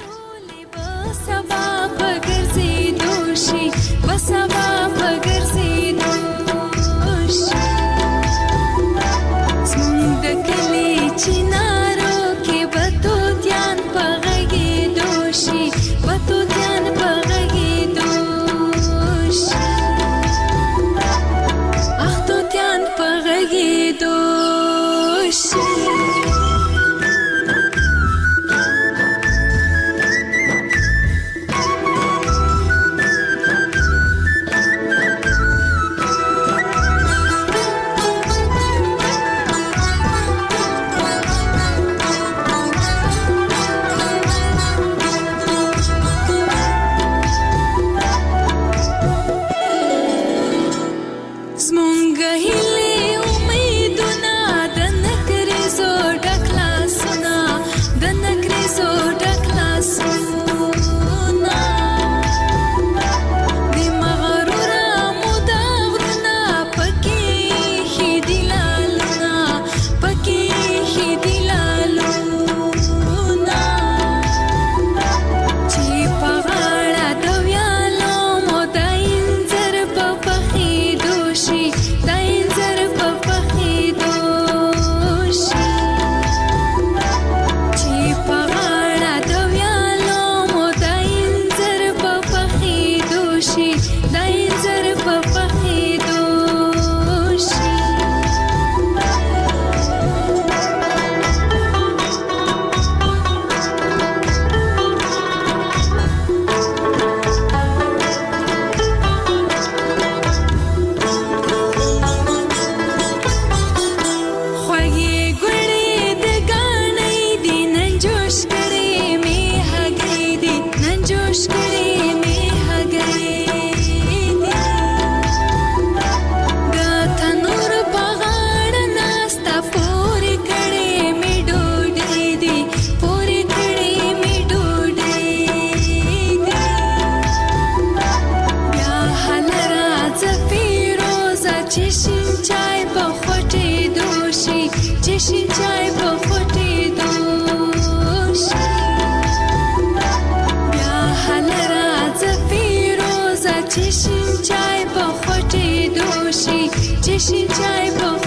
Chai pa